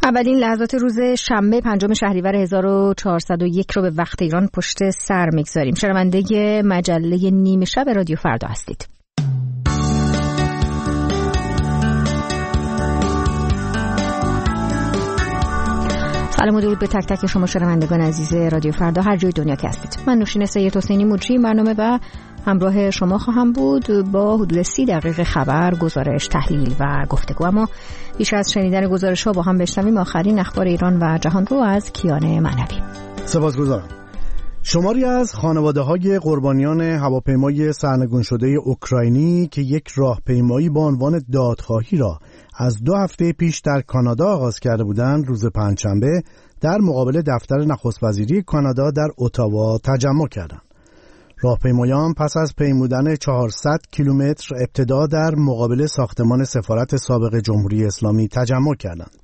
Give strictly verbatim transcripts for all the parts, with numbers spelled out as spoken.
اولین لحظات روز شنبه پنجم شهریور هزار و چهارصد و یک رو به وقت ایران پشت سر میگذاریم. شنونده مجله نیمه شب رادیو فردا هستید. سلام و درود به تک تک شما شنوندگان عزیز رادیو فردا هر جای دنیا که هستید. من نوشین سید حسینی مجری برنامه و همراه شما خواهم بود با حدود سی دقیقه خبر، گزارش، تحلیل و گفتگو. اما بیش از شنیدن گزارش‌ها با هم بشنویم آخرین اخبار ایران و جهان رو از کیان معنوی. سپاسگزارم. شماری از خانواده‌های قربانیان هواپیمای سرنگون شده اوکراینی که یک راهپیمایی با عنوان دادخواهی را از دو هفته پیش در کانادا آغاز کرده بودند، روز پنجشنبه در مقابل دفتر نخست وزیری کانادا در اتاوا تجمع کردند. راهپیمایان پس از پیمودن چهارصد کیلومتر ابتدا در مقابل ساختمان سفارت سابق جمهوری اسلامی تجمع کردند.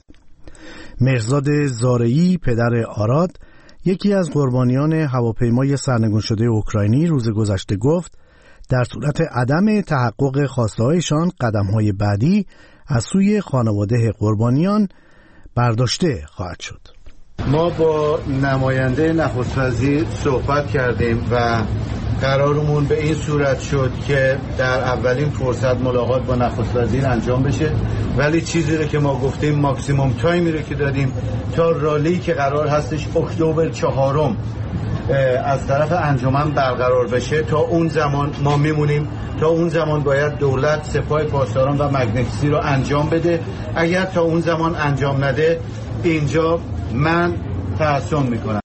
مهرزاد زارعی، پدر آراد، یکی از قربانیان هواپیمای سرنگون شده اوکراینی، روز گذشته گفت در صورت عدم تحقق خواسته‌هایشان قدم‌های بعدی از سوی خانواده قربانیان برداشته خواهد شد. ما با نماینده نخست وزیر صحبت کردیم و قرارمون به این صورت شد که در اولین فرصت ملاقات با نخست وزیر انجام بشه، ولی چیزی رو که ما گفتیم ماکسیموم تایمی رو که دادیم تا رالی که قرار هستش اکتبر چهارم از طرف انجمن برقرار بشه، تا اون زمان ما میمونیم. تا اون زمان باید دولت سپاه پاسداران و مگنیتسی رو انجام بده. اگر تا اون زمان انجام نده، اینجا من تحسن میکنم.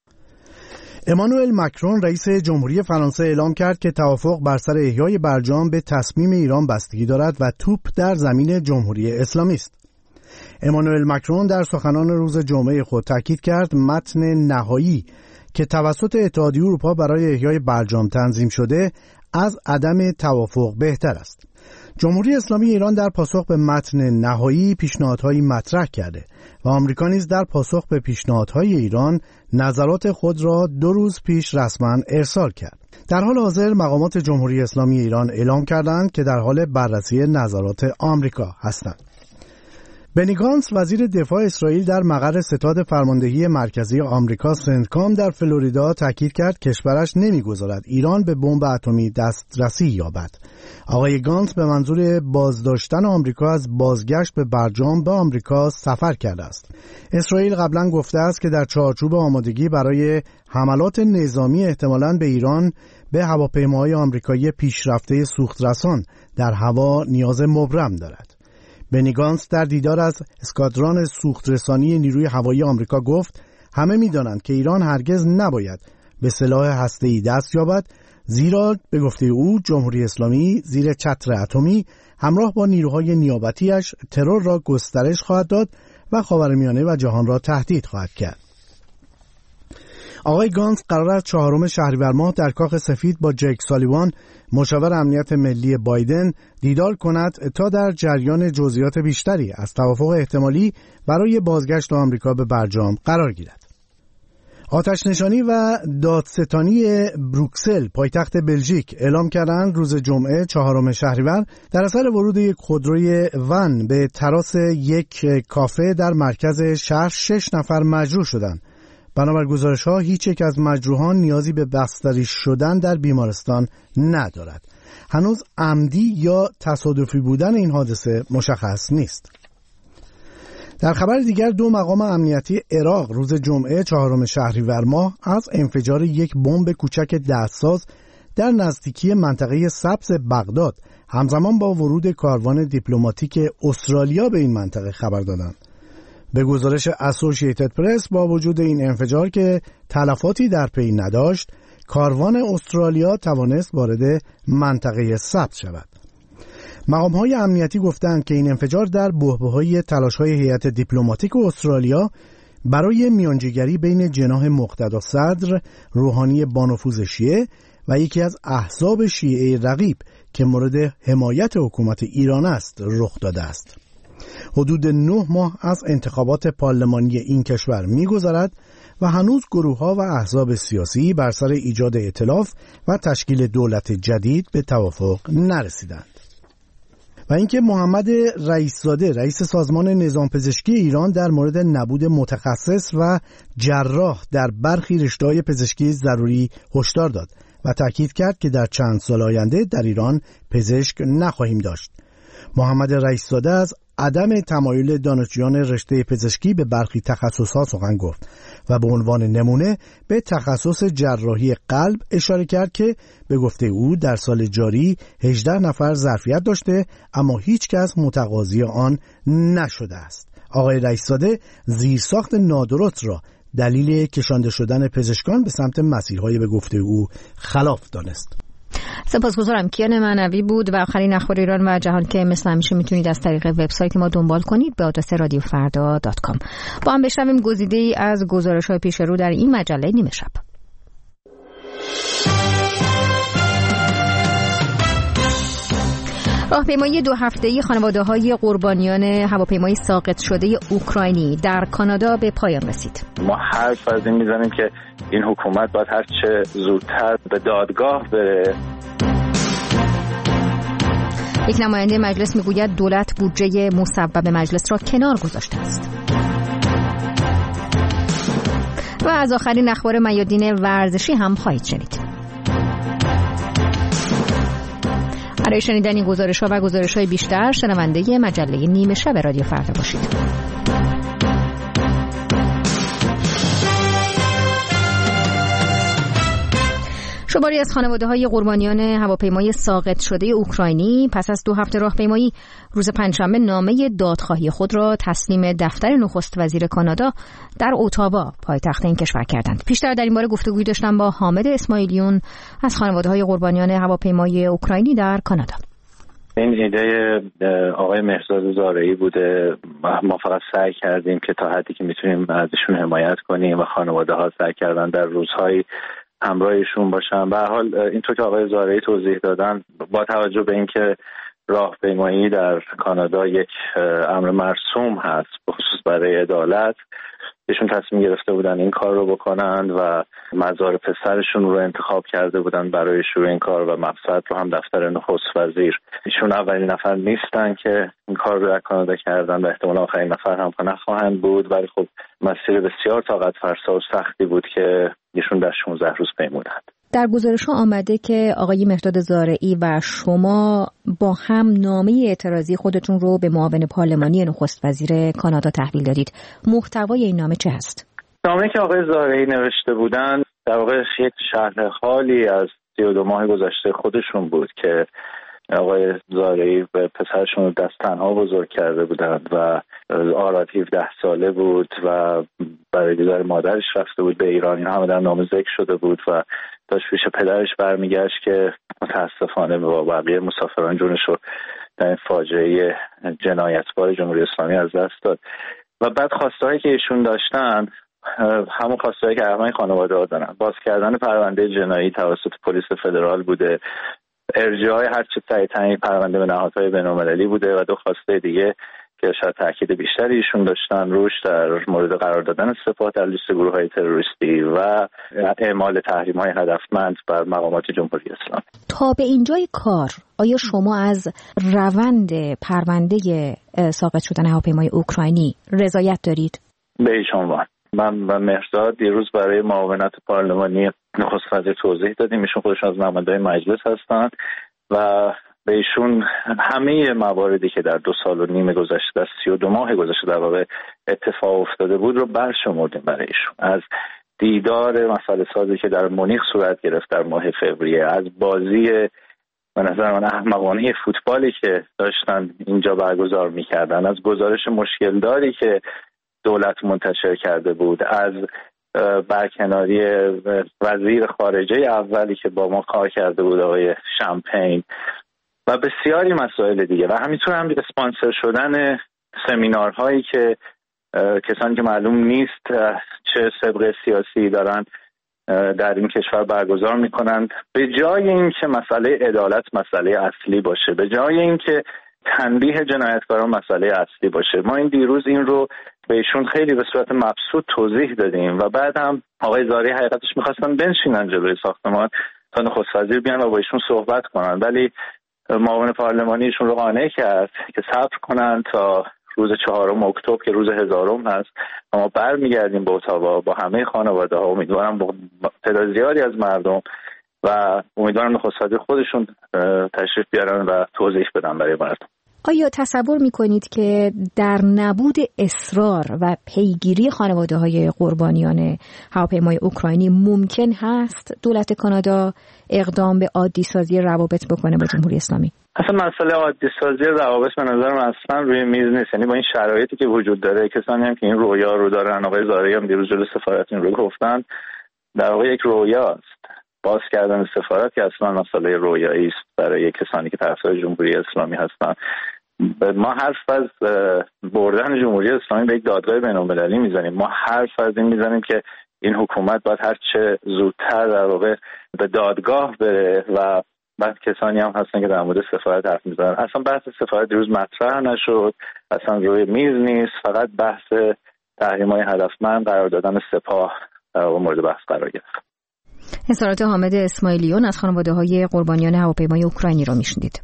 امانوئل مکرون رئیس جمهوری فرانسه اعلام کرد که توافق بر سر احیای برجام به تصمیم ایران بستگی دارد و توپ در زمین جمهوری اسلامی است. امانوئل مکرون در سخنان روز جمعه خود تاکید کرد متن نهایی که توسط اتحادیه اروپا برای احیای برجام تنظیم شده از عدم توافق بهتر است. جمهوری اسلامی ایران در پاسخ به متن نهایی پیشنهادهایی مطرح کرده و آمریکا نیز در پاسخ به پیشنهادهای ایران نظرات خود را دو روز پیش رسما ارسال کرد. در حال حاضر مقامات جمهوری اسلامی ایران اعلام کردند که در حال بررسی نظرات آمریکا هستند. بنی گانتز وزیر دفاع اسرائیل در مقر ستاد فرماندهی مرکزی آمریکا سنتکام در فلوریدا تاکید کرد کشورش نمیگذارد ایران به بمب اتمی دسترسی یابد. آقای گانتز به منظور بازداشتن آمریکا از بازگشت به برجام به آمریکا سفر کرده است. اسرائیل قبلا گفته است که در چارچوب آمادگی برای حملات نظامی احتمالاً به ایران به هواپیماهای آمریکایی پیشرفته سوخترسان در هوا نیاز مبرم دارد. بنی گانتز در دیدار از اسکادران سوخترسانی نیروی هوایی آمریکا گفت همه می‌دانند که ایران هرگز نباید به سلاح هسته‌ای دست یابد، زیرا به گفته او جمهوری اسلامی زیر چتر اتمی همراه با نیروهای نیابتیش ترور را گسترش خواهد داد و خاورمیانه و جهان را تهدید خواهد کرد. آقای گانتز قرار است چهارم شهریور ماه در کاخ سفید با جک سالیوان، مشاور امنیت ملی بایدن، دیدار کند تا در جریان جزئیات بیشتری از توافق احتمالی برای بازگشت آمریکا به برجام قرار گیرد. آتش نشانی و دادستانی بروکسل، پایتخت بلژیک، اعلام کردند روز جمعه چهارم شهریور در اثر ورود یک خودروی ون به تراس یک کافه در مرکز شهر شش نفر مجروح شدند. بنابر گزارش‌ها هیچ یک از مجروحان نیازی به بستری شدن در بیمارستان ندارد. هنوز عمدی یا تصادفی بودن این حادثه مشخص نیست. در خبر دیگر دو مقام امنیتی عراق روز جمعه چهارم شهریور ماه از انفجار یک بمب کوچک دستساز در نزدیکی منطقه سبز بغداد همزمان با ورود کاروان دیپلماتیک استرالیا به این منطقه خبر دادند. به گزارش اسوسییتد پرس با وجود این انفجار که تلفاتی در پی نداشت، کاروان استرالیا توانست وارد منطقه ثبت شود. مقام‌های امنیتی گفتند که این انفجار در بحبوحه تلاش‌های هیئت دیپلماتیک استرالیا برای میانجیگری بین جناح مقتدا صدر روحانی بانفوذ شیعه و یکی از احزاب شیعه رقیب که مورد حمایت حکومت ایران است رخ داده است. حدود نه ماه از انتخابات پارلمانی این کشور می‌گذرد و هنوز گروه‌ها و احزاب سیاسی بر سر ایجاد ائتلاف و تشکیل دولت جدید به توافق نرسیدند. و اینکه محمد رئیس‌زاده رئیس سازمان نظام پزشکی ایران در مورد نبود متخصص و جراح در برخی رشته‌های پزشکی ضروری هشدار داد و تاکید کرد که در چند سال آینده در ایران پزشک نخواهیم داشت. محمد رئیس‌زاده از عدم تمایل دانشجویان رشته پزشکی به برخی تخصص‌ها سخن گفت و به عنوان نمونه به تخصص جراحی قلب اشاره کرد که به گفته او در سال جاری هجده نفر ظرفیت داشته اما هیچ کس متقاضی آن نشده است. آقای رئیس‌زاده زیرساخت نادرست را دلیل کشانده شدن پزشکان به سمت مسیرهای به گفته او خلاف دانست. سپاسگزارم. کیان معنوی بود و آخرین اخبار ایران و جهان که مثل همیشه میتونید از طریق وبسایت ما دنبال کنید به آدرس رادیو فردا دات کام. با هم بشنویم گزیده‌ای از گزارش‌های پیش رو در این مجله نیمه شب. راهپیمایی دو هفته‌ای خانواده‌های قربانیان هواپیمای ساقط شده اوکراینی در کانادا به پایان رسید. ما حرف از این میزنیم که این حکومت باید هر چه زودتر به دادگاه بره. یک نماینده مجلس میگوید دولت بودجه مصوب مجلس را کنار گذاشته است. و از آخرین اخبار میادین ورزشی هم خواهید شنید. برای شنیدن این گزارش‌ها و گزارش‌های بیشتر شنونده مجله نیمه شب رادیو فردا باشید. شماری از خانواده‌های قربانیان هواپیمای ساقط شده اوکراینی پس از دو هفته راهپیمایی روز پنجشنبه نامه دادخواهی خود را تسلیم دفتر نخست وزیر کانادا در اتاوا پایتخت این کشور کردند. پیشتر در این باره گفتگویی داشتم با حامد اسماعیلیون از خانواده‌های قربانیان هواپیمای اوکراینی در کانادا. این ایده آقای مهرزاد زارعی بوده. ما فقط سعی کردیم که تا حدی که میتونیم ازشون حمایت کنیم و خانواده‌ها سعی کردن در روزهای همراهشون باشن. به هر حال اینطور که آقای زارعی توضیح دادن، با توجه به اینکه راهپیمایی در کانادا یک امر مرسوم هست بخصوص برای عدالت، ایشون تصمیم گرفته بودن این کار رو بکنن و مزار پسرشون رو انتخاب کرده بودن برای شروع این کار و مقصد رو هم دفتر نخست وزیر. ایشون اولین نفر نیستن که این کار رو در کانادا کردن و احتمالا آخرین نفر هم نخواهند بود، ولی خب مسیر بسیار طاقت فرسا و سختی بود که ایشون در شانزده روز پیمودند. در گزارش‌ها آمده که آقای مهرداد زارعی و شما با هم نامه اعتراضی خودتون رو به معاون پارلمانی نخست وزیر کانادا تحویل دادید. محتوای این نامه چه هست؟ نامه‌ای که آقای زارعی نوشته بودن در واقع یک شرح حالی از سی و دو ماه گذشته خودشون بود که آقای زارعی به پسرشون رو دست تنها بزرگ کرده بودند و آراد هفده ساله بود و برای دیدار مادرش رفته بود به ایران. این همه در نامه ذکر شده بود و داشت پیش پدرش برمیگشت که متاسفانه با بقیه مسافران جونش رو در این فاجعه جنایتبار جمهوری اسلامی از دست داد. و بعد خواستهایی که ایشون داشتن همون خواستهایی که همه خانواده ها دارن، باز کردن پرونده جنایی توسط پلیس فدرال بوده، ارجاع هر چه سریع‌تر پرونده به نهادهای بین‌المللی بوده و دو خواسته دیگه که شاید تاکید بیشتری ایشون داشتن روش در مورد قرار دادن سپاه در لیست گروه‌های تروریستی و اعمال تحریم‌های هدفمند بر مقامات جمهوری اسلامی. تا به اینجای کار آیا شما از روند پرونده ساقط شدن هواپیمای اوکراینی رضایت دارید؟ به هیچ عنوان. من و مهرزاد دیروز برای معاونت پارلمانی نخست وزیر توضیح دادیم. ایشون خودشون از نمایندگان مجلس هستند و به ایشون همه مواردی که در دو سال و نیم گذشته، در سی و دو ماه گذشته در واقع اتفاق افتاده بود رو برشمردیم برای ایشون. از دیدار مسئله سازی که در مونیخ صورت گرفت در ماه فوریه، از بازی به نظر من احمقانه فوتبالی که داشتن اینجا برگزار می‌کردن، از گزارش مشکل داری که دولت منتشر کرده بود، از برکناری وزیر خارجه اولی که با ما کار کرده بود آقای شامپین و بسیاری مسائل دیگه و همینطور هم اسپانسر شدن سمینارهایی که کسانی که معلوم نیست چه سابقه سیاسی دارن در این کشور برگزار میکنند، به جای اینکه مسئله عدالت مسئله اصلی باشه، به جای اینکه تنبیه جنایتکاران مسئله اصلی باشه. ما این دیروز این رو به ایشون خیلی به صورت مبسوط توضیح دادیم و بعد هم آقای زارعی حقیقتش میخواستن بنشینن جلوی ساختمان تا نخست وزیر بیان و با ایشون صحبت کنن، ولی معاون پارلمانیشون رو قانع کرد که صبر کنن تا روز چهارم اکتبر که روز هزارم هست. ما برمیگردیم به اتاوا با همه خانواده ها، امیدوارم با تعداد زیادی از مردم و امیدوارم نخست وزیر خودشون تشریف بیارن و توضیح بدن برای مردم. آیا تصور میکنید که در نبود اصرار و پیگیری خانواده های قربانیان هواپیمای اوکراینی ممکن هست دولت کانادا اقدام به عادی سازی روابط بکنه با جمهوری اسلامی؟ اصلا مسئله عادی سازی روابط به نظر من اصلا روی میز نیست. یعنی با این شرایطی که وجود داره، کسانی هم که این رویا رو دارن، آقای زارعی هم دیروز جلوی سفارت این رو گفتن، در واقع یک رویاست. باز کردن سفارت که اصلا مسئله رویایی است برای کسانی که طرفدار جمهوری اسلامی هستن. ما حرف از بردن جمهوری اسلامی به یک دادگاه بین‌المللی میزنیم. ما حرف از این میزنیم که این حکومت باید هر چه زودتر در واقع به دادگاه بره و بعد کسانی هم هستن که در مورد سفارت حرف میزنن. اصلا بحث سفارت دیروز مطرح نشد، اصلا روی میز نیست، فقط بحث تحریم‌های هدفمند قرار دادن سپاه در مورد بحث قرار گرفت. اظهارات حامد اسماعیلیون از خانواده‌های قربانیان هواپیمای اوکراینی را میشنید.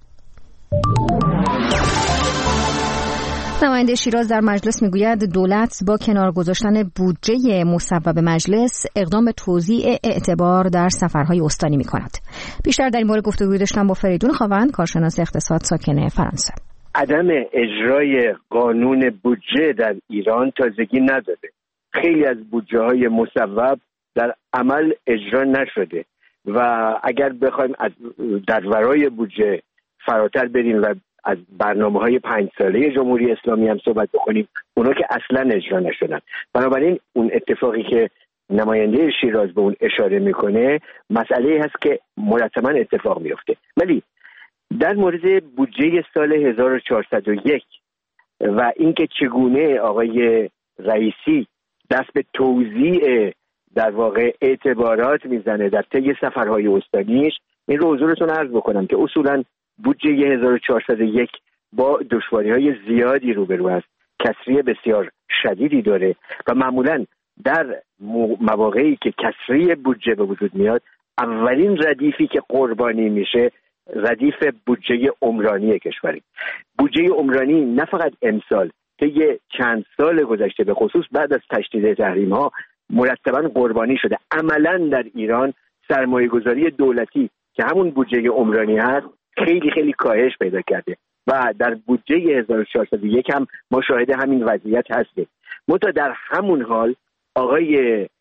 نماینده شیراز در مجلس میگوید دولت با کنار گذاشتن بودجه مصوب مجلس اقدام به توزیع اعتبار در سفرهای استانی میکند. بیشتر در این مورد گفتگو داشتم با فریدون خاوند، کارشناس اقتصاد ساکن فرانسه. عدم اجرای قانون بودجه در ایران تازگی نداره. خیلی از بودجه های مصوب در عمل اجرا نشده و اگر بخوایم در ورای بودجه فراتر بریم و از برنامه‌های پنج ساله جمهوری اسلامی هم صحبت بکنیم، اونا که اصلا اجرا نشدن. بنابراین اون اتفاقی که نماینده شیراز به اون اشاره میکنه مسئله هست که مرتباً اتفاق میفته. ولی در مورد بودجه سال هزار و چهارصد و یک و اینکه چگونه آقای رئیسی دست به توزیع در واقع اعتبارات میزنه در طی سفرهای استانیش، این رو حضورتون عرض بکنم که اصولاً بودجه هزار و چهارصد و یک با دشواری‌های زیادی روبرو است، کسری بسیار شدیدی داره و معمولاً در مواقعی که کسری بودجه به وجود میاد اولین ردیفی که قربانی میشه ردیف بودجه عمرانی کشوری. بودجه عمرانی نه فقط امسال، طی چند سال گذشته به خصوص بعد از تشدید تحریم‌ها مرتباً قربانی شده. عملاً در ایران سرمایه‌گذاری دولتی که همون بودجه عمرانی هست خیلی خیلی کاهش پیدا کرده و در بودجه هزار و چهارصد و یک هم ما شاهد همین وضعیت هستیم. منتها در همون حال آقای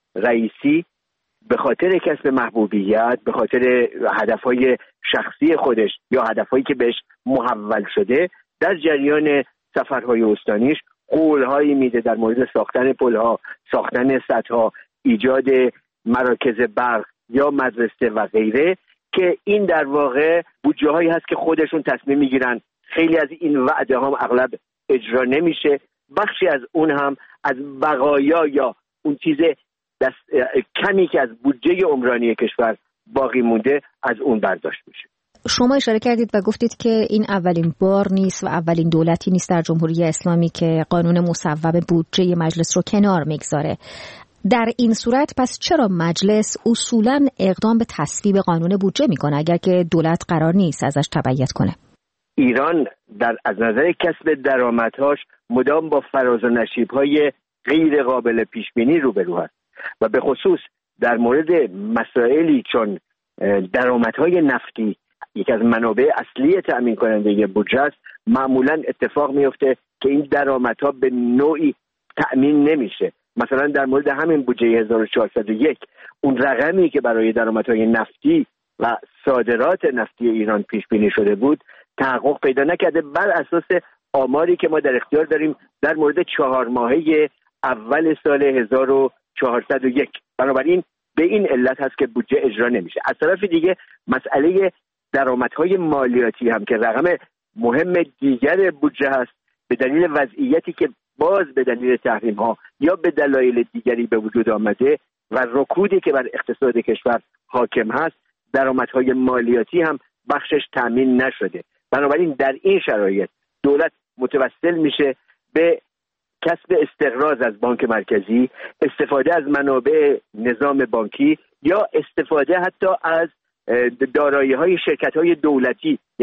رئیسی به خاطر کسب محبوبیت، به خاطر هدفهای شخصی خودش یا هدفهایی که بهش محول شده، در جریان سفرهای استانیش قولهایی میده در مورد ساختن پلها، ساختن سدها، ایجاد مراکز برق یا مدرسه و غیره، که این در واقع بودجه هایی هست که خودشون تصمیم میگیرن. خیلی از این وعده هم اغلب اجرا نمیشه، بخشی از اون هم از بقایا یا اون چیز دست کمی که از بودجه عمرانی کشور باقی مونده از اون برداشت میشه. شما اشاره کردید و گفتید که این اولین بار نیست و اولین دولتی نیست در جمهوری اسلامی که قانون مصوب بودجه مجلس رو کنار میگذاره. در این صورت پس چرا مجلس اصولاً اقدام به تصویب قانون بودجه میکنه اگر که دولت قرار نیست ازش تبعیت کنه؟ ایران در از نظر کسب درآمدهاش مدام با فراز و نشیب‌های غیر قابل پیش بینی روبرو است و به خصوص در مورد مسائلی چون درآمدهای نفتی یک از منابع اصلی تأمین کننده بودجه است، معمولاً اتفاق میفته که این درآمدها به نوعی تأمین نمیشه. مثلا در مورد همین بودجه هزار و چهارصد و یک اون رقمی که برای درآمدهای نفتی و صادرات نفتی ایران پیش بینی شده بود تحقق پیدا نکرده بر اساس آماری که ما در اختیار داریم در مورد چهار ماهه اول سال هزار و چهارصد و یک. بنابراین به این علت هست که بودجه اجرا نمیشه. از طرف دیگه مسئله درآمدهای مالیاتی هم که رقم مهم دیگر بودجه هست، به دلیل وضعیتی که باز به دلیل تحریم ها یا به دلایل دیگری به وجود آمده و رکودی که بر اقتصاد کشور حاکم هست، درآمدهای مالیاتی هم بخشش تامین نشده. بنابراین در این شرایط دولت متوسل میشه به کسب استقراض از بانک مرکزی، استفاده از منابع نظام بانکی یا استفاده حتی از دارایی‌های شرکت‌های دولتی، یعنی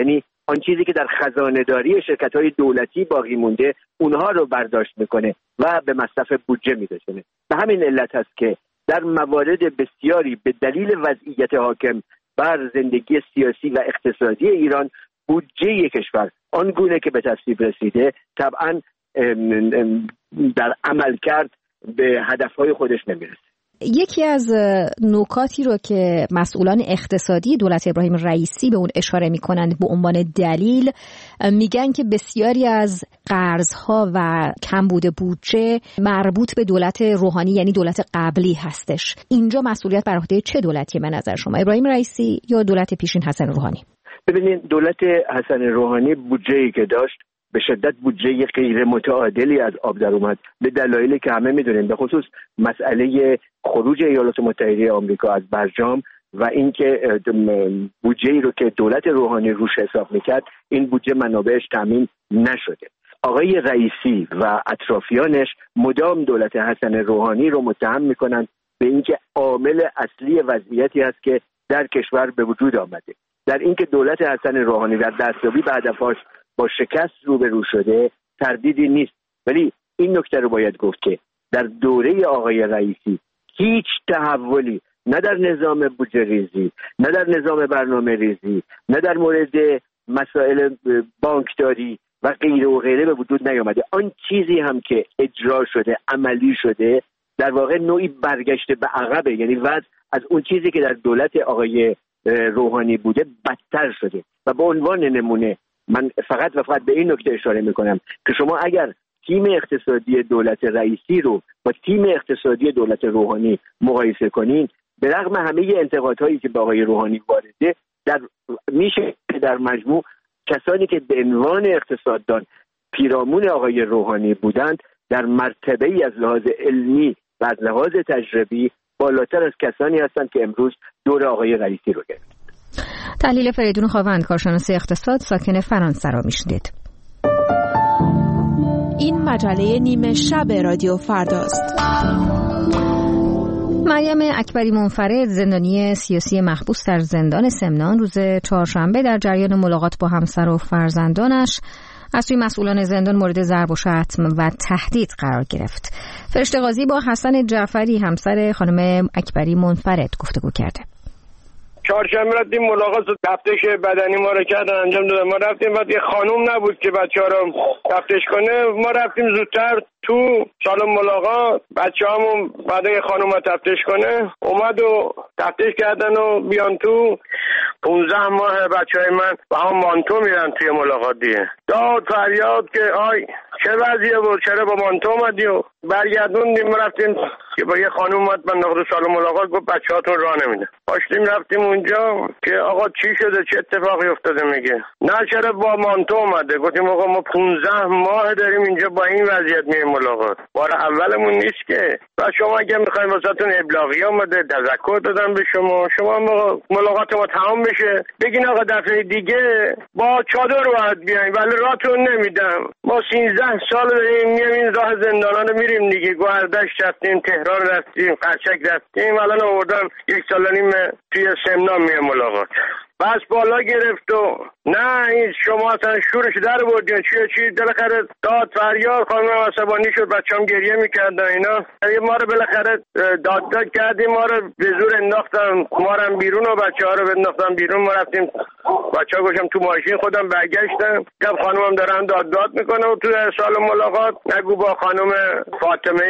آن چیزی که در خزانه داری شرکت‌های دولتی باقی مونده اونها رو برداشت میکنه و به مصرف بودجه میرسونه. به همین علت هست که در موارد بسیاری به دلیل وضعیت حاکم بر زندگی سیاسی و اقتصادی ایران بودجه کشور آنگونه که به تصویب رسیده طبعاً در عمل کرد به هدفهای خودش نمیرسه. یکی از نکاتی رو که مسئولان اقتصادی دولت ابراهیم رئیسی به اون اشاره میکنند به عنوان دلیل، میگن که بسیاری از قرضها و کمبود بودجه مربوط به دولت روحانی یعنی دولت قبلی هستش. اینجا مسئولیت بر عهده چه دولتی به نظر شما، ابراهیم رئیسی یا دولت پیشین حسن روحانی؟ ببینید دولت حسن روحانی بودجه‌ای که داشت به شدت بودجه غیر متعادلی از آب در اومد به دلایلی که همه میدونیم، به خصوص مسئله خروج ایالات متحده آمریکا از برجام و اینکه بودجه‌ای رو که دولت روحانی روش حساب میکرد این بودجه منابعش تامین نشده. آقای رئیسی و اطرافیانش مدام دولت حسن روحانی رو متهم میکنند به اینکه عامل اصلی وضعیتی هست که در کشور به وجود آمده، در اینکه دولت حسن روحانی در دستیابی به هدفش با شکست روبرو شده تردیدی نیست. ولی این نکته رو باید گفت که در دوره آقای رئیسی هیچ تحولی نه در نظام بودجه ریزی، نه در نظام برنامه ریزی، نه در مورد مسائل بانکداری و غیره و غیره به وجود نیامده. آن چیزی هم که اجرا شده، عملی شده، در واقع نوعی برگشته به عقبه، یعنی وضع از اون چیزی که در دولت آقای روحانی بوده بدتر شده. و به عنوان نمونه من فقط و فقط به این نکته اشاره میکنم که شما اگر تیم اقتصادی دولت رئیسی رو با تیم اقتصادی دولت روحانی مقایسه کنین، به رغم همه انتقادهایی که به آقای روحانی وارده، در میشه در مجموع کسانی که به عنوان اقتصاددان پیرامون آقای روحانی بودند در مرتبه ای از لحاظ علمی و از لحاظ تجربی بالاتر از کسانی هستند که امروز دور آقای رئیسی رو گرفتند. تحلیل فریدون خاوند، کارشناس اقتصاد، ساکن فرانسه را میشنید. این مجله نیمه شب رادیو فرداست. مریم اکبری منفرد، زندانی سیاسی محبوس در زندان سمنان، روز چهارشنبه در جریان ملاقات با همسر و فرزندانش از سوی مسئولان زندان مورد ضرب و شتم و تهدید قرار گرفت. فرشته قاضی با حسن جعفری همسر خانم اکبری منفرد گفتگو کرده. چهارشنبه رفتیم ملاقات تفتیش بدنی ما رو کردن انجام دادن. ما رفتیم بعد یه خانوم نبود که بچه‌ها رو تفتیش کنه، ما رفتیم زودتر تو سالن ملاقات، بچه‌هامون بعد یه خانوم رو تفتیش کنه اومد و تفتیش کردن و بیان تو. پونزده ماه بچه‌های من با هم مانتو میرن توی ملاقات دیگه. داد فریاد که آی چه وضعیه بود، چرا با مانتو اومدی؟ و برگردوندیم رفتیم که با یه خانوم اومد من داخل سالن ملاقات گفت بچه‌هاتون راه نمیده. پاشتیم رفتیم اونجا که آقا چی شده، چه اتفاقی افتاده؟ میگه نه چرا با مانتو اومده. گفتیم آقا ما پونزده ماه داریم اینجا با این وضعیت میریم ملاقات، بار اولمون نیست که. و شما اگه میخواین واسهتون ابلاغی اومده، تذکر دادن به شما، شما ملاقات ما تمام بشه بگین آقا دفعه دیگه با چادر باید بیاین، ولی راهتون نمیدم. ما سیزده سال داریم میایم این راه زندانا رو میریم دیگه. گوهردشت رفتیم، تهران رفتیم، قرچک رفتیم، الان آوردن یک سال و نیم توی سمنان میام ملاقات. بس بالا گرفت و نه این شما اصلا شورش در بردین چیه چی. بالاخره داد فریاد، خانم عصبانی شد، بچه‌ام گریه میکردن اینا. ما رو بالاخره داد داد کردیم، ما رو به زور انداختن، ما رو بیرون و بچه‌ها رو انداختن بیرون. ما رفتیم بچه‌ها گوشم تو ماشین، خودم برگشتم گفتم خانمم دارن داد داد میکنه و تو سال ملاقات نگو با خانم فاطمه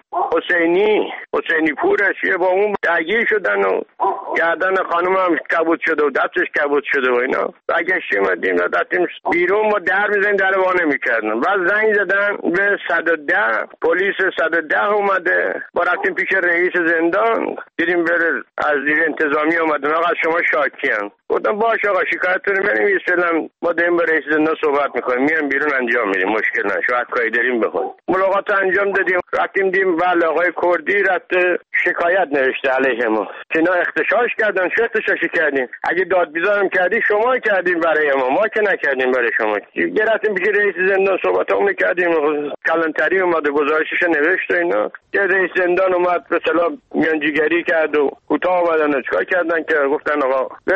حسینی حسینی پورش با اون درگیر شدن و گردن خانمم کبود شده و دستش کبود شده و اینا. برگشتیم اومدیم رفتیم بیرون، ما در میزنیم در وا نمی‌کردن. بعد زنگ زدن به صد و ده، پلیس صد و ده اومده. ما رفتیم پیش رئیس زندان، دیدیم بره از دیر انتظامی اومدن آقا شما شاکیان. گفتم باش آقا شکایتتون بنویسم، ما داریم با رئیس زندان صحبت می‌کنیم، میام بیرون انجام میدیم، مشکل نشه، شاید کاری داریم بخون. ملاقات انجام دادیم، رفتیم دیم بله آقای کردی رفته شکایت نوشته علیه ما. اینا اختشاش کردن. چه اختشاشی کردین؟ اگه داد بیزارم کردی شما کردین برای ما، ما که نکردیم برای شما. گرفتیم پیش رئیس زندان صحبتامو می‌کردیم، کلانتری اومد گزارشش نوشت و اینا. که رئیس زندان اومد به اصطلاح میانجیگری کرد و کوتاه اومدن چیکار کردن که گفتن آقا ولش کن،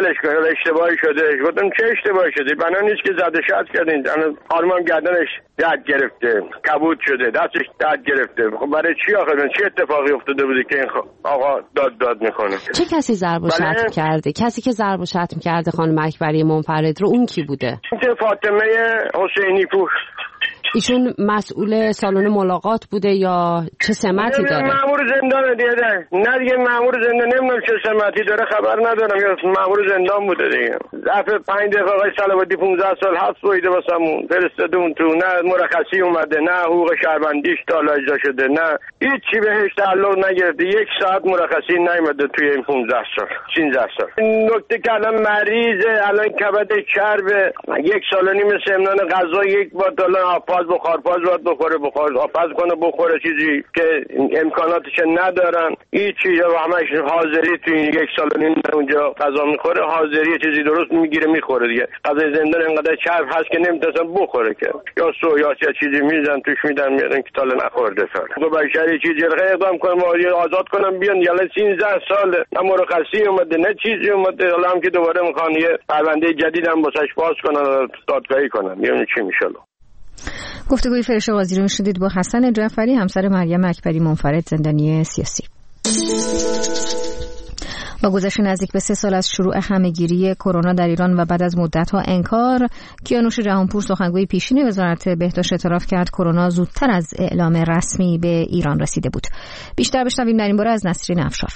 اشتباهی شده. گفتم چه اشتباهی شده؟ بنا نیست که زده شد کردین. خانمم گردنش درد گرفته، کبود شده، دستش درد گرفته. خب برای چی آخه چه اتفاقی افتاده بوده که این آقا داد داد میکنه؟ چه کسی ضرب و شتم کرده؟ کسی که ضرب و شتم کرده خانم اکبری منفرد رو اون کی بوده؟ فاطمه حسینی پور. ایشون مسئول سالن ملاقات بوده یا چه سمتی داره؟ مأمور زندان دیگه. نه دیگه مأمور زندان نمیدونم چه سمتی داره خبر ندارم، یا مأمور زندان بوده دیگه. ظرف پنج دقیقه آقای صلواتی پانزده سال حبس بوده واسمون فرستاده اون تو، نه مرخصی اومده، نه حقوق شهروندیش تالا اجرا شده، نه هیچ چی بهش تعلق نگرفته. یک ساعت مرخصی نیومده توی این پانزده سال سیزده سال. نکته که الان مریضه، الان کبد چرب، یک سال و نیم سمنان غذا یک بار الان آبپز بخار پاز باید بخوره، بخار آبپز کنه بخوره، چیزی که امکاناتش ندارن. هیچ چیز همش حاضری تو این یک سال و نیم اونجا غذا میخوره، حاضری چیزی درست میگیره میخوره دیگه. غذای زندان اینقدر چرب هست که نمیتونن بخوره که یا سو یا چیزی میزن توش میدن میادن که تاله نخورده سال. تو بشری چیزی رو اقدام کنم آزاد کنم بیان، یالا سیزده سال نه مرخصی اومده نه چیزی اومده، حالا هم که دوباره میخوان یه پرونده جدید هم واسش باز کنن دادگاهی کنن. ببینید چی میشه. گفتگوی فرش قاضی رو شدید با حسن جعفری، همسر مریم اکبری منفرد زندانی سیاسی. با گذشت نزدیک به سه سال از شروع همه‌گیری کرونا در ایران و بعد از مدت‌ها انکار، کیانوش جهانپور سخنگوی پیشین وزارت بهداشت اعتراف کرد کرونا زودتر از اعلام رسمی به ایران رسیده بود. بیشتر بشنویم در این باره از نسرین افشار.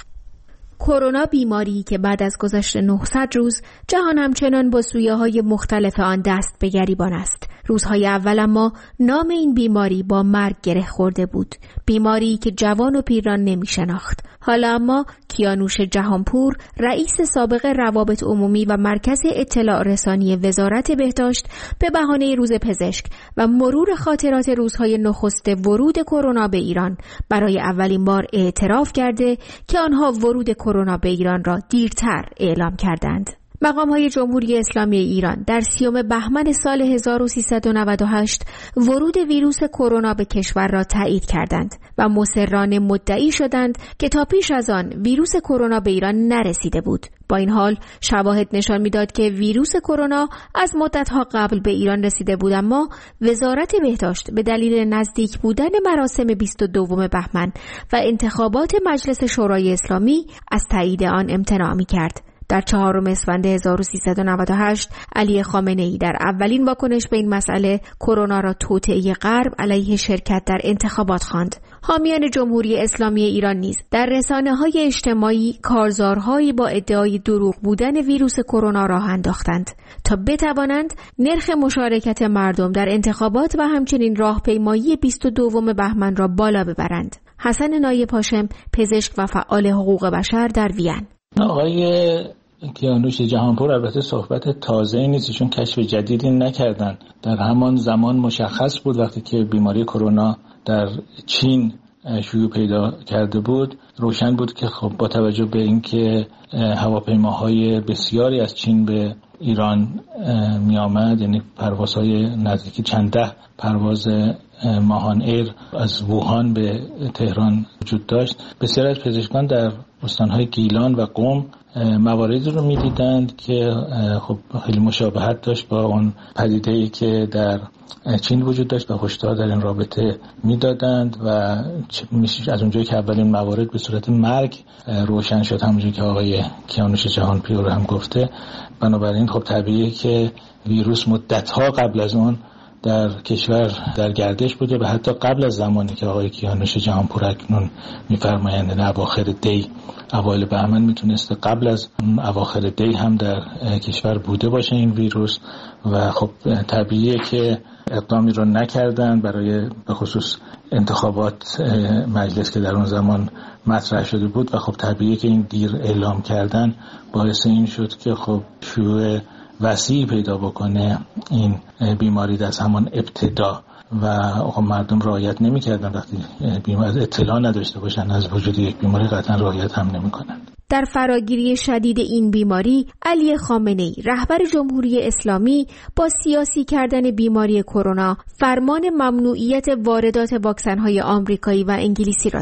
کرونا بیماری که بعد از گذشت نهصد روز جهان همچنان با سویه‌های مختلف آن دست به گریبان است. روزهای اول اما نام این بیماری با مرگ گره خورده بود. بیماری که جوان و پیران نمی شناخت. حالا اما کیانوش جهانپور، رئیس سابق روابط عمومی و مرکز اطلاع رسانی وزارت بهداشت، به بهانه روز پزشک و مرور خاطرات روزهای نخست ورود کرونا به ایران برای اولین بار اعتراف کرده که آنها ورود کرونا به ایران را دیرتر اعلام کردند. مقام‌های جمهوری اسلامی ایران در سیوم بهمن سال هزار و سیصد و نود و هشت ورود ویروس کرونا به کشور را تایید کردند و مصرانه مدعی شدند که تا پیش از آن ویروس کرونا به ایران نرسیده بود. با این حال شواهد نشان می‌داد که ویروس کرونا از مدت‌ها قبل به ایران رسیده بود، اما وزارت بهداشت به دلیل نزدیک بودن مراسم بیست و دوم بهمن و انتخابات مجلس شورای اسلامی از تایید آن امتناع می‌کرد. در چهارم اسفند هزار و سیصد و نود و هشت علی خامنه‌ای در اولین واکنش به این مسئله کرونا را توطئه غرب علیه شرکت در انتخابات خواند. حامیان جمهوری اسلامی ایران نیز در رسانه‌های اجتماعی کارزارهایی با ادعای دروغ بودن ویروس کرونا راه انداختند تا بتوانند نرخ مشارکت مردم در انتخابات و همچنین راهپیمایی بیست و دوم بهمن را بالا ببرند. حسن نایب هاشم، پزشک و فعال حقوق بشر در وین. آقای کیانوش جهانپور البته صحبت تازه‌ای نیست، چون کشف جدیدی نکردن. در همان زمان مشخص بود وقتی که بیماری کرونا در چین شیوع پیدا کرده بود، روشن بود که خب با توجه به اینکه هواپیماهای بسیاری از چین به ایران می آمد، یعنی پروازهای نزدیکی چند ده پرواز ماهان ایر از ووهان به تهران وجود داشت، بسیار از پزشکان در استانهای گیلان و قم مواردی رو می‌دیدند که خب خیلی مشابهت داشت با اون پدیده‌ای که در چین وجود داشت و هشدار در این رابطه میدادند و از اونجایی که اولین موارد به صورت مرگ روشن شد، همونجوری که آقای کیانوش جهانپور هم گفته، بنابراین خب طبیعیه که ویروس مدت‌ها قبل از اون در کشور در گردش بوده و حتی قبل از زمانی که آقای کیانوش جهانپور اکنون می‌فرمایند اواخر دی اوایل بهمن میتونسته قبل از اواخر دی هم در کشور بوده باشه این ویروس و خب طبیعیه که اقدامی رو نکردن برای به خصوص انتخابات مجلس که در اون زمان مطرح شده بود و خب طبیعیه که این دیر اعلام کردن باعث این شد که خب شیوع وسیع پیدا بکنه این بیماری از همان ابتدا و مردم رعایت نمی‌کردن. وقتی بیماری اطلاع نداشته باشن از وجود یک بیماری قطعا رعایت هم نمی‌کنن. در فراگیری شدید این بیماری، علی خامنه‌ای رهبر جمهوری اسلامی با سیاسی کردن بیماری کرونا فرمان ممنوعیت واردات واکسن‌های آمریکایی و انگلیسی را داد.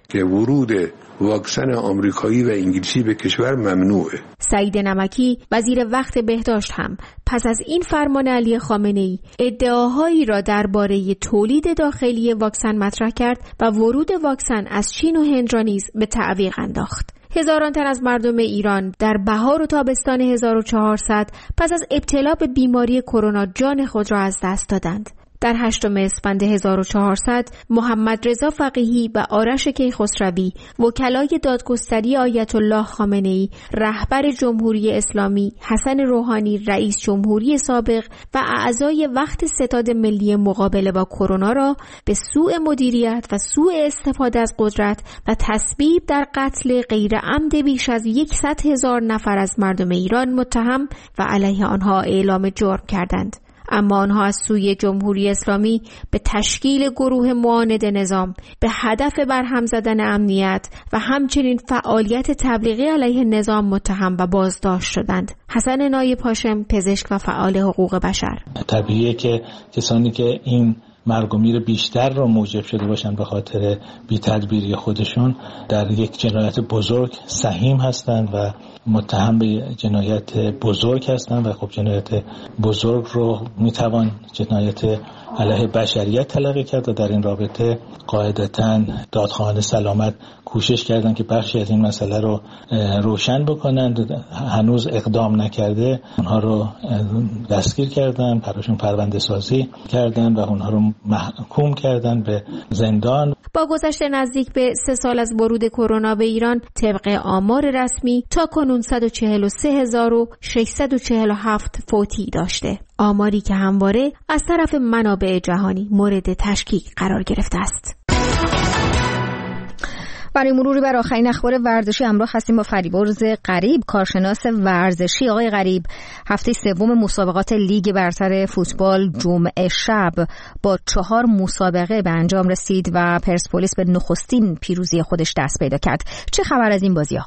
که ورود واکسن آمریکایی و انگلیسی به کشور ممنوعه. سعید نمکی وزیر وقت بهداشت هم پس از این فرمان علی خامنه‌ای ادعاهایی را درباره تولید داخلی واکسن مطرح کرد و ورود واکسن از چین و هند را نیز به تعویق انداخت. هزاران تن از مردم ایران در بهار و تابستان هزار و چهارصد پس از ابتلا به بیماری کرونا جان خود را از دست دادند. در هشتم اسفند هزار و چهارصد محمد رضا فقیهی و آرش کیخسروی وکلای دادگستری آیت الله خامنه‌ای، رهبر جمهوری اسلامی حسن روحانی رئیس جمهوری سابق و اعضای وقت ستاد ملی مقابله با کرونا را به سوء مدیریت و سوء استفاده از قدرت و تسبیب در قتل غیر عمد بیش از صد هزار نفر از مردم ایران متهم و علیه آنها اعلام جرم کردند. اما آنها از سوی جمهوری اسلامی به تشکیل گروه معاند نظام، به هدف برهم زدن امنیت و همچنین فعالیت تبلیغی علیه نظام متهم و بازداشت شدند. حسن نایب هاشم، پزشک و فعال حقوق بشر: طبیعیه که کسانی که این مرگ و میر بیشتر را موجب شده باشن به خاطر بی‌تدبیری خودشون در یک جنایت بزرگ سهیم هستند و متهم به جنایت بزرگ هستند و خب جنایت بزرگ رو میتوان جنایت علیه بشریت تلقی کرد و در این رابطه قاعدتاً دادخواهان سلامت کوشش کردن که بخشی از این مسئله رو روشن بکنند. هنوز اقدام نکرده اونها رو دستگیر کردن، براشون پرونده سازی کردن و اونها رو محکوم کردن به زندان. با گذشت نزدیک به سه سال از ورود کرونا به ایران، طبق آمار رسمی تا کنون صد و چهل و سه هزار و ششصد و چهل و هفت فوتی داشته، آماری که همواره از طرف منابع جهانی مورد تشکیک قرار گرفته است. برای مروری بر آخرین اخبار ورزشی همراه هستیم با فریبرز غریب، کارشناس ورزشی. آقای غریب، هفته سوم مسابقات لیگ برتر فوتبال جمعه شب با چهار مسابقه به انجام رسید و پرسپولیس به نخستین پیروزی خودش دست پیدا کرد. چه خبر از این بازی‌ها؟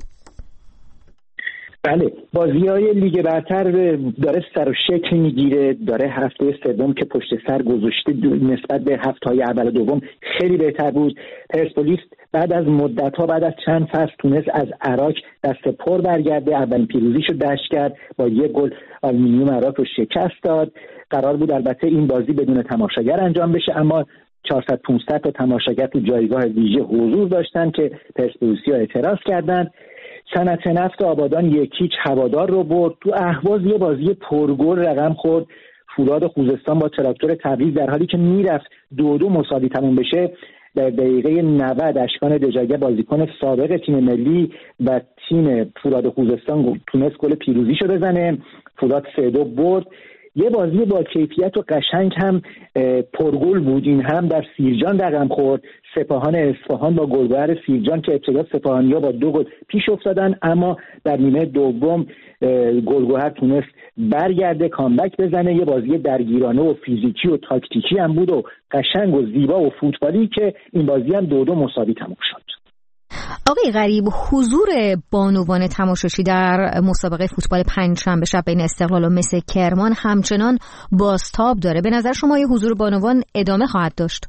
بله، بازی‌های لیگ برتر داره سر و شکل میگیره، داره هفته سوم که پشت سر گذاشته نسبت به هفته‌های اول و دوم خیلی بهتر بود. پرسپولیس بعد از مدت‌ها، بعد از چند فصل تونست از عراق دست پر برگرده، اولین پیروزیشو دشت کرد، با یک گل آلومینیوم عراق رو شکست داد. قرار بود البته این بازی بدون تماشاگر انجام بشه، اما چهارصد پانصد تا تماشاگر تو جایگاه ویژه حضور داشتن که پرسپولیسی‌ها اعتراض کردند. صنعت نفت آبادان یکیچ هوادار رو برد. تو اهواز یه بازی پرگل رقم خورد. فولاد خوزستان با تراکتور تبریز در حالی که میرفت دو دو مساوی تموم بشه، در دقیقه نود اشکان دژاگه بازیکن سابق تیم ملی و تیم فولاد خوزستان تونست گل پیروزیشو بزنه. فولاد سه دو برد. یه بازی با کیفیت و قشنگ هم پرگل بود، این هم در سیرجان رقم خورد. سپاهان اصفهان با گلگهر سیرجان که ابتدا سپاهانی‌ها با دو گل پیش افتادن، اما در نیمه دوم گلگهر تونست برگرده، کامبک بزنه. یه بازی درگیرانه و فیزیکی و تاکتیکی هم بود و قشنگ و زیبا و فوتبالی که این بازی هم دو دو مساوی تموم شد. آقای غریب، حضور بانوان تماشاچی در مسابقه فوتبال پنجشنبه شب بین استقلال و مس کرمان همچنان بازتاب داره. به نظر شما حضور بانوان ادامه خواهد داشت؟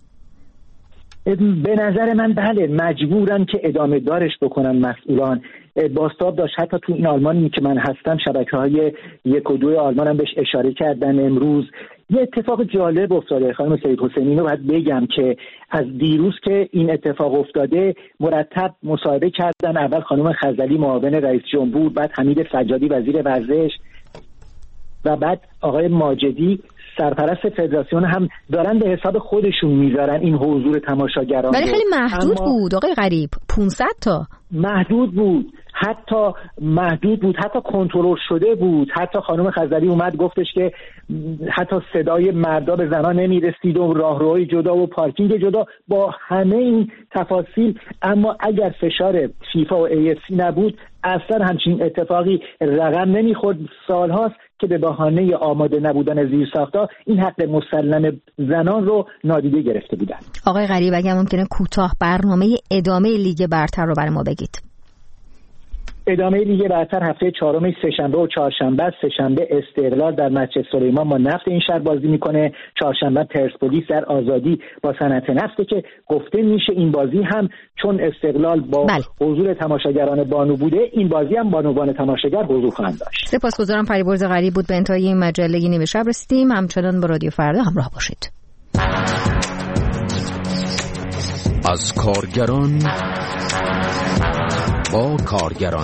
به نظر من بله، مجبورن که ادامه دارش بکنن مسئولان. بازتاب داشت. حتی تو این آلمانی که من هستم شبکه‌های یک و دو آلمان هم بهش اشاره کردن. امروز یه اتفاق جالب افتاده خانم سید حسینی رو باید بگم که از دیروز که این اتفاق افتاده مرتب مصاحبه کردن. اول خانم خزعلی معاون رئیس جمهور، بعد حمید سجادی وزیر ورزش و بعد آقای ماجدی سرپرست فدراسیون هم دارن به حساب خودشون میذارن این حضور تماشاگران. ولی خیلی محدود بود آقای غریب، پانصد تا محدود بود، حتی محدود بود، حتی کنترل شده بود. حتی خانم خزعلی اومد گفتش که حتی صدای مردا به زنان نمیرسید و راهروهای جدا و پارکینگ جدا، با همه این تفاصیل. اما اگر فشار فیفا و ای اف سی نبود اصلا همچین اتفاقی رقم نمیخورد. سالهاست که به بهانه آماده نبودن زیرساخت‌ها این حق مسلم زنان رو نادیده گرفته بودن. آقای غریب، اگر ممکنه کوتاه برنامه ادامه لیگ برتر رو برای ما بگید. ادامه لیگ برتر هفته چهارم سه‌شنبه و چهارشنبه. سه‌شنبه استقلال در مسجد سلیمان با نفت این شهر بازی میکنه. چهارشنبه پرسپولیس در آزادی با صنعت نفت که گفته میشه این بازی هم چون استقلال با بله. حضور تماشاگران بانو بوده، این بازی هم بانوان تماشاگر حضور خواهند داشت. سپاسگزارم. فریبرز غریب بود. به انتهای این مجله نیمه شب رسیدیم. همچنان با رادیو فردا همراه باشید. از کارگران با کارگران،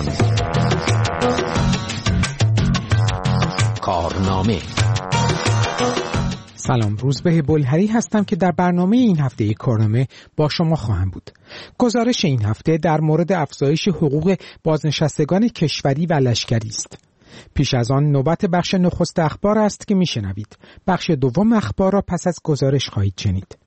کارنامه. سلام، روزبه بلهری هستم که در برنامه این هفته کارنامه با شما خواهم بود. گزارش این هفته در مورد افزایش حقوق بازنشستگان کشوری و لشکری است. پیش از آن نوبت بخش نخست اخبار است که میشنوید. بخش دوم اخبار را پس از گزارش خواهید شنید.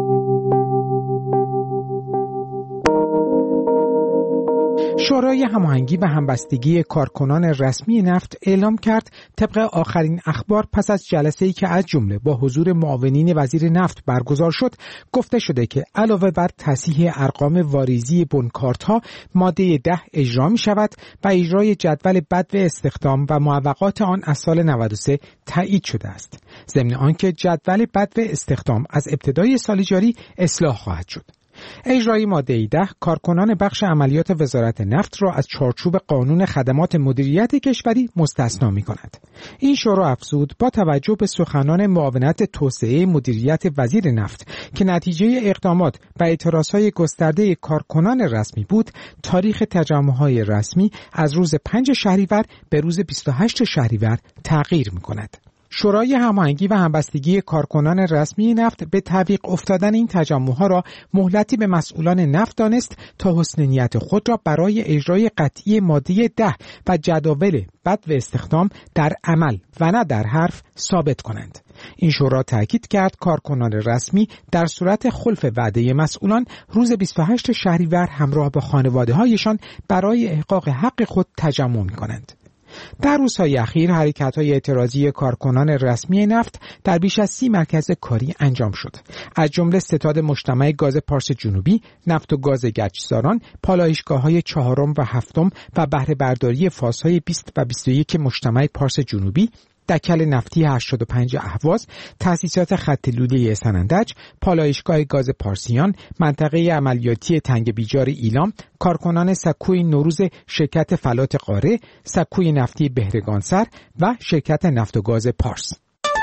شورای هماهنگی و همبستگی کارکنان رسمی نفت اعلام کرد طبق آخرین اخبار پس از جلسه‌ای که از جمله با حضور معاونین وزیر نفت برگزار شد، گفته شده که علاوه بر تصحیح ارقام واریزی بنکارت‌ها، ماده ده اجرا می شود و اجرای جدول بدو استخدام و معوقات آن از سال نود و سه تایید شده است. ضمن آنکه جدول بدو استخدام از ابتدای سال جاری اصلاح خواهد شد. اجرای ماده ده کارکنان بخش عملیات وزارت نفت را از چارچوب قانون خدمات مدیریت کشوری مستثنا می کند. این شورا افزود با توجه به سخنان معاونت توسعه مدیریت وزیر نفت که نتیجه اقدامات و اعتراضهای گسترده کارکنان رسمی بود، تاریخ تجمع‌های رسمی از روز پنج شهریور به روز بیست و هشت شهریور تغییر می کند. شورای هماهنگی و همبستگی کارکنان رسمی نفت به تعویق افتادن این تجمع‌ها را مهلتی به مسئولان نفت دانست تا حسن نیت خود را برای اجرای قطعی ماده ده و جداول بدو استخدام در عمل و نه در حرف ثابت کنند. این شورا تاکید کرد کارکنان رسمی در صورت خلف وعده مسئولان روز بیست و هشت شهریور همراه با خانواده‌هایشان برای احقاق حق خود تجمع می‌کنند. در روزهای اخیر حرکت‌های اعتراضی کارکنان رسمی نفت در بیش از سی مرکز کاری انجام شد. از جمله ستاد مجتمع گاز پارس جنوبی، نفت و گاز گچساران، پالایشگاه‌های چهارم و هفتم و بهره برداری فازهای بیست و بیست و یک مجتمع پارس جنوبی، دکل نفتی هشتاد و پنج اهواز، تأسیسات خط لوله سنندج، پالایشگاه گاز پارسیان، منطقه عملیاتی تنگ بیجار ایلام، کارکنان سکوی نوروز شرکت فلات قاره، سکوی نفتی بهرگانسر و شرکت نفت و گاز پارس.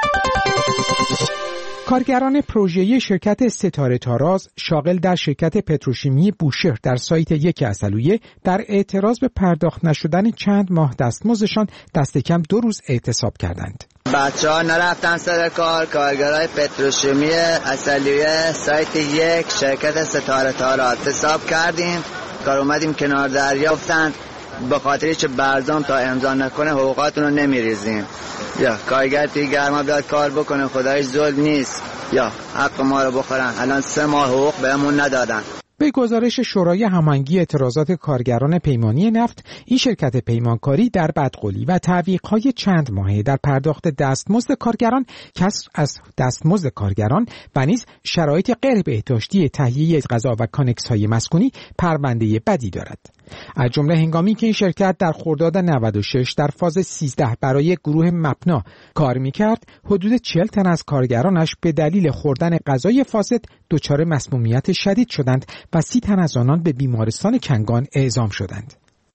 کارگران پروژه‌ای شرکت ستاره تاراز شاغل در شرکت پتروشیمی بوشهر در سایت یک عسلویه در اعتراض به پرداخت نشدن چند ماه دستمزدشان دست کم دو روز اعتصاب کردند. بچه‌ها نرفتن سر کار. کارگرای پتروشیمی عسلویه سایت یک شرکت ستاره تاراز اعتصاب کردیم. کار اومدیم کنار دریا، گفتن به خاطر چه برزام تا امضا نکنه حقوقاتون رو نمیریزیم. یا کارگر توی گرما بیاد کار بکنه، خدایش ظلم نیست، یا حق ما رو بخورن. الان سه ماه حقوق بهمون ندادن. به گزارش شورای هماهنگی اعتراضات کارگران پیمانی نفت، این شرکت پیمانکاری در بدقولی و تعویق‌های چند ماهه در پرداخت دستمزد کارگران، کسر از دستمزد کارگران و نیز شرایط غیر بهداشتی تهیه غذا و کانکس‌های مسکونی پرونده بدی دارد. از جمله هنگامی که این شرکت در خرداد نود و شش در فاز سیزده برای گروه مپنا کار می‌کرد، حدود چهل تن از کارگرانش به دلیل خوردن غذای فاسد دچار مسمومیت شدید شدند و سی تن از آنان به بیمارستان کنگان اعزام شدند.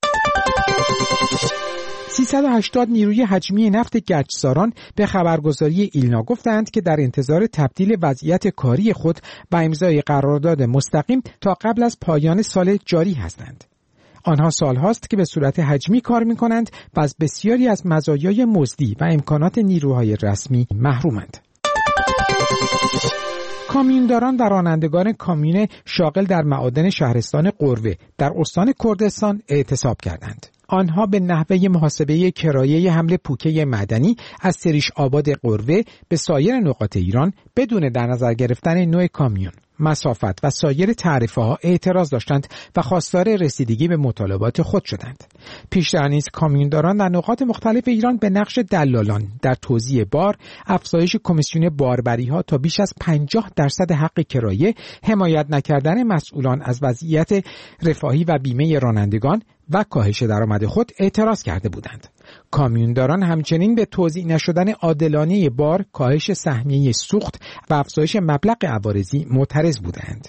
سیصد و هشتاد نیروی حجمی نفت گچساران به خبرگزاری ایلنا گفتند که در انتظار تبدیل وضعیت کاری خود و امضای قرارداد مستقیم تا قبل از پایان سال جاری هستند. آنها سالهاست که به صورت حجمی کار می‌کنند و از بسیاری از مزایای مزدی و امکانات نیروهای رسمی محرومند. کامیونداران و رانندگان کامیون شاغل در معادن شهرستان قروه در استان کردستان اعتصاب کردند. آنها به نحوه محاسبه کرایه حمل پوکه معدنی از سریش آباد قروه به سایر نقاط ایران بدون در نظر گرفتن نوع کامیون مسافت و سایر تعرفه‌ها اعتراض داشتند و خواستار رسیدگی به مطالبات خود شدند. پیشتر نیز کامیونداران در نقاط مختلف ایران به نقش دلالان در توزیع بار، افزایش کمیسیون باربری‌ها تا بیش از پنجاه درصد حق کرایه، حمایت نکردن مسئولان از وضعیت رفاهی و بیمه رانندگان و کاهش درآمد خود اعتراض کرده بودند. کامیونداران همچنین به توزیع نشدن عادلانه بار، کاهش سهمیه سوخت و افزایش مبلغ عوارضی معترض بودند.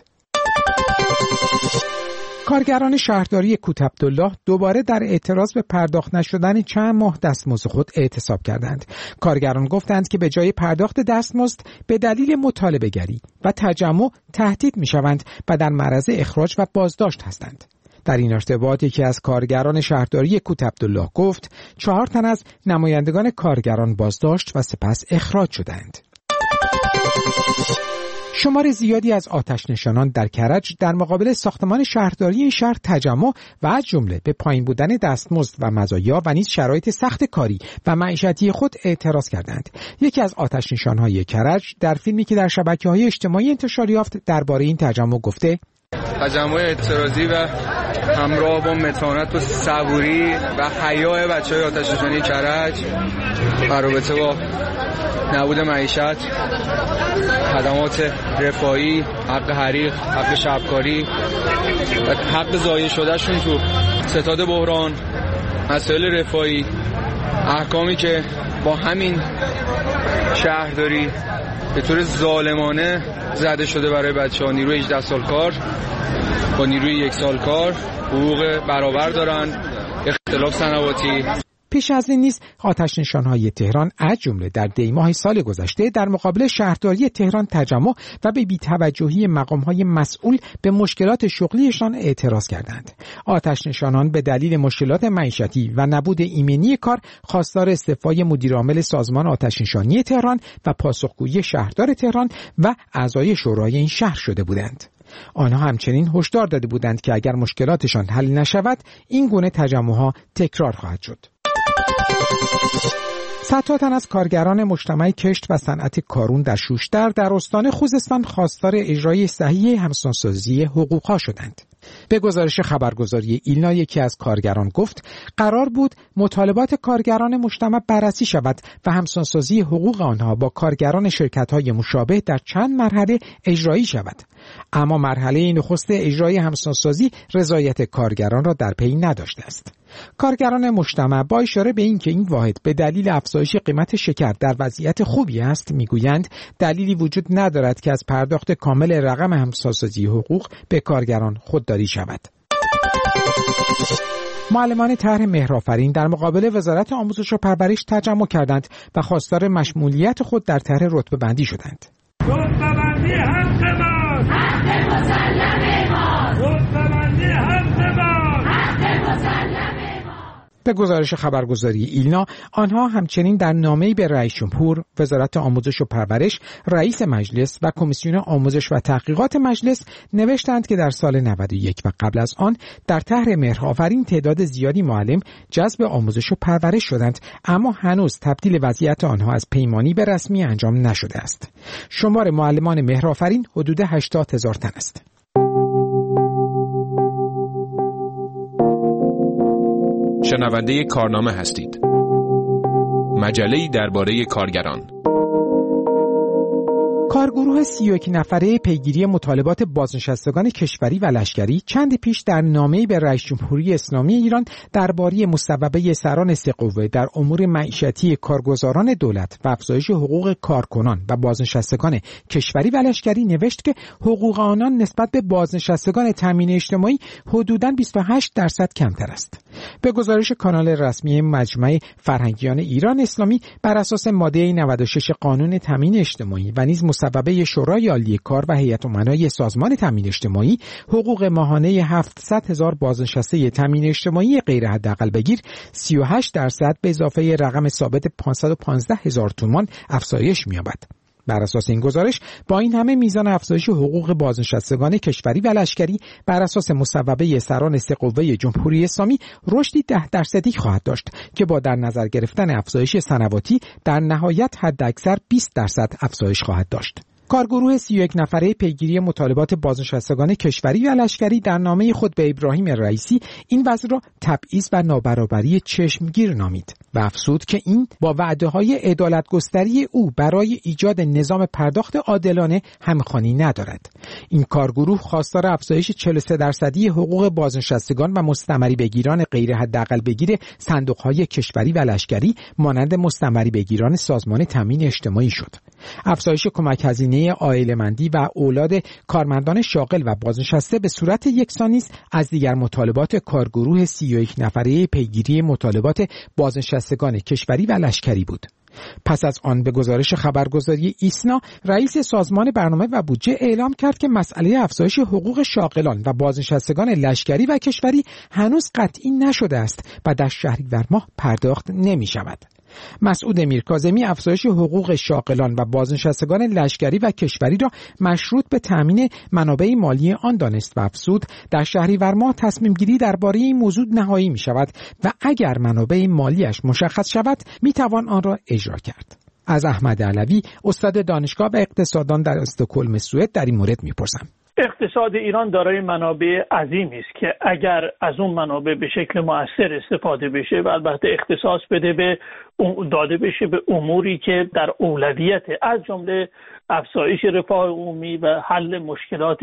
کارگران شهرداری کوتعبدالله دوباره در اعتراض به پرداخت نشدن چند ماه دستمزد خود اعتصاب کردند. کارگران گفتند که به جای پرداخت دستمزد به دلیل مطالبه گری و تجمع تهدید می‌شوند و در معرض اخراج و بازداشت هستند. در این ارتباط یکی از کارگران شهرداری کوتعبدالله گفت چهار تن از نمایندگان کارگران بازداشت و سپس اخراج شدند. شمار زیادی از آتش نشانان در کرج در مقابل ساختمان شهرداری این شهر تجمع و از جمله به پایین بودن دستمزد و مزایا و نیز شرایط سخت کاری و معیشتی خود اعتراض کردند. یکی از آتش نشانهای کرج در فیلمی که در شبکه‌های اجتماعی انتشار یافت درباره این تجمع گفته: تجمع اعتراضی و همراه با متانت و صبوری و حیا بچه‌های آتش نشانی کرج در رابطه با نبود معیشت، خدمات رفاهی، حق حریق، حق شبکاری و حق ضایع شدهشون تو ستاد بحران، مسائل رفاهی، احکامی که با همین شهرداری به طور ظالمانه زده شده برای بچه‌ها. نیروی هجده سال کار با نیروی یک سال کار حقوق برابر دارن، اختلاف سنواتی. پیش از این نیز آتش نشانهای تهران از جمله در دی ماه سال گذشته در مقابل شهرداری تهران تجمع و به بی‌توجهی مقام‌های مسئول به مشکلات شغلیشان اعتراض کردند. آتش نشانان به دلیل مشکلات معیشتی و نبود ایمنی کار خواستار استعفای مدیرعامل سازمان آتش نشانی تهران و پاسخگویی شهردار تهران و اعضای شورای این شهر شده بودند. آنها همچنین هشدار داده بودند که اگر مشکلاتشان حل نشود این گونه تجمعها تکرار خواهد شد. صدها تن از کارگران مجتمع کشت و صنعت کارون در شوشتر در استان خوزستان خواستار اجرای صحیح همسانسازی حقوقها شدند. به گزارش خبرگزاری ایلنا یکی از کارگران گفت قرار بود مطالبات کارگران مجتمع بررسی شود و همسانسازی حقوق آنها با کارگران شرکت‌های مشابه در چند مرحله اجرایی شود. اما مرحله نخست اجرای همسانسازی رضایت کارگران را در پی نداشته است. کارگران مجتمع با اشاره به اینکه این واحد به دلیل افزایش قیمت شکر در وضعیت خوبی است میگویند دلیلی وجود ندارد که از پرداخت کامل رقم همسانسازی حقوق به کارگران خودداری شود. معلمان طرح مهرآفرین در مقابل وزارت آموزش و پرورش تجمع کردند و خواستار مشمولیت خود در طرح رتبه بندی شدند. رتبه بندی حق ماست، حق مسلم ماست، رتبه بندی حق ماست، حق مسلم. به گزارش خبرگزاری ایلنا آنها همچنین در نامه‌ای به رئیس جمهور، وزارت آموزش و پرورش، رئیس مجلس و کمیسیون آموزش و تحقیقات مجلس نوشتند که در سال نود و یک و قبل از آن در طرح مهرآفرین تعداد زیادی معلم جذب آموزش و پرورش شدند، اما هنوز تبدیل وضعیت آنها از پیمانی به رسمی انجام نشده است. شمار معلمان مهرآفرین حدود هشتاد هزار تن است. شنونده کارنامه هستید. مجله‌ای درباره کارگران. کارگروه سی و یک نفره پیگیری مطالبات بازنشستگان کشوری و لشکری چند پیش در نامه‌ای به رئیس جمهوری اسلامی ایران درباره مصوبه سران سه قوه در امور معیشتی کارگزاران دولت و افزایش حقوق کارکنان و بازنشستگان کشوری و لشکری نوشت که حقوق آنان نسبت به بازنشستگان تامین اجتماعی حدوداً بیست و هشت درصد کمتر است. به گزارش کانال رسمی مجمع فرهنگیان ایران اسلامی بر اساس ماده نود و شش قانون تامین اجتماعی و نیز مصوبه شورای عالی کار و هیئت امنای سازمان تامین اجتماعی، حقوق ماهانه هفتصد هزار بازنشسته تامین اجتماعی غیر حداقل بگیر سی و هشت درصد به اضافه رقم ثابت پانصد و پانزده هزار تومان افزایش می‌یابد. بر اساس این گزارش با این همه میزان افزایش حقوق بازنشستگان کشوری و لشکری بر اساس مصوبه سران سه قوه جمهوری اسلامی رشدی ده درصدی خواهد داشت که با در نظر گرفتن افزایش سنواتی در نهایت حداکثر بیست درصد افزایش خواهد داشت. کارگروه سی و یک نفره پیگیری مطالبات بازنشستگان کشوری و لشکری در نامه خود به ابراهیم رئیسی این وضع را تبعیض و نابرابری چشمگیر نامید و افزود که این با وعده‌های عدالت‌گستری او برای ایجاد نظام پرداخت عادلانه همخوانی ندارد. این کارگروه خواستار افزایش چهل و سه درصدی حقوق بازنشستگان و مستمری بگیران غیر حداقل بگیر صندوق‌های کشوری و لشکری مانند مستمری بگیران سازمان تامین اجتماعی شد. افزایش کمک هزینه عائله‌مندی و اولاد کارمندان شاغل و بازنشسته به صورت یکسانی است از دیگر مطالبات کارگروه سی و یک نفره پیگیری مطالبات بازنشستگان کشوری و لشکری بود. پس از آن به گزارش خبرگزاری ایسنا رئیس سازمان برنامه و بودجه اعلام کرد که مسئله افزایش حقوق شاغلان و بازنشستگان لشکری و کشوری هنوز قطعی نشده است و در شهریور ماه پرداخت نمی شود. مسعود میرکاظمی افزایش حقوق شاغلان و بازنشستگان لشکری و کشوری را مشروط به تامین منابع مالی آن دانست و افزود در شهریور ماه تصمیم گیری درباره این موضوع نهایی می شود و اگر منابع مالیش مشخص شود می توان آن را اجرا کرد. از احمد علوی استاد دانشگاه و اقتصاددان در استکهلم سوئد در این مورد می پرسم. اقتصاد ایران دارای منابع عظیمی است که اگر از اون منابع به شکل مؤثر استفاده بشه و البته اختصاص بده به داده بشه به اموری که در اولویت از جمله افزایش رفاه عمومی و حل مشکلات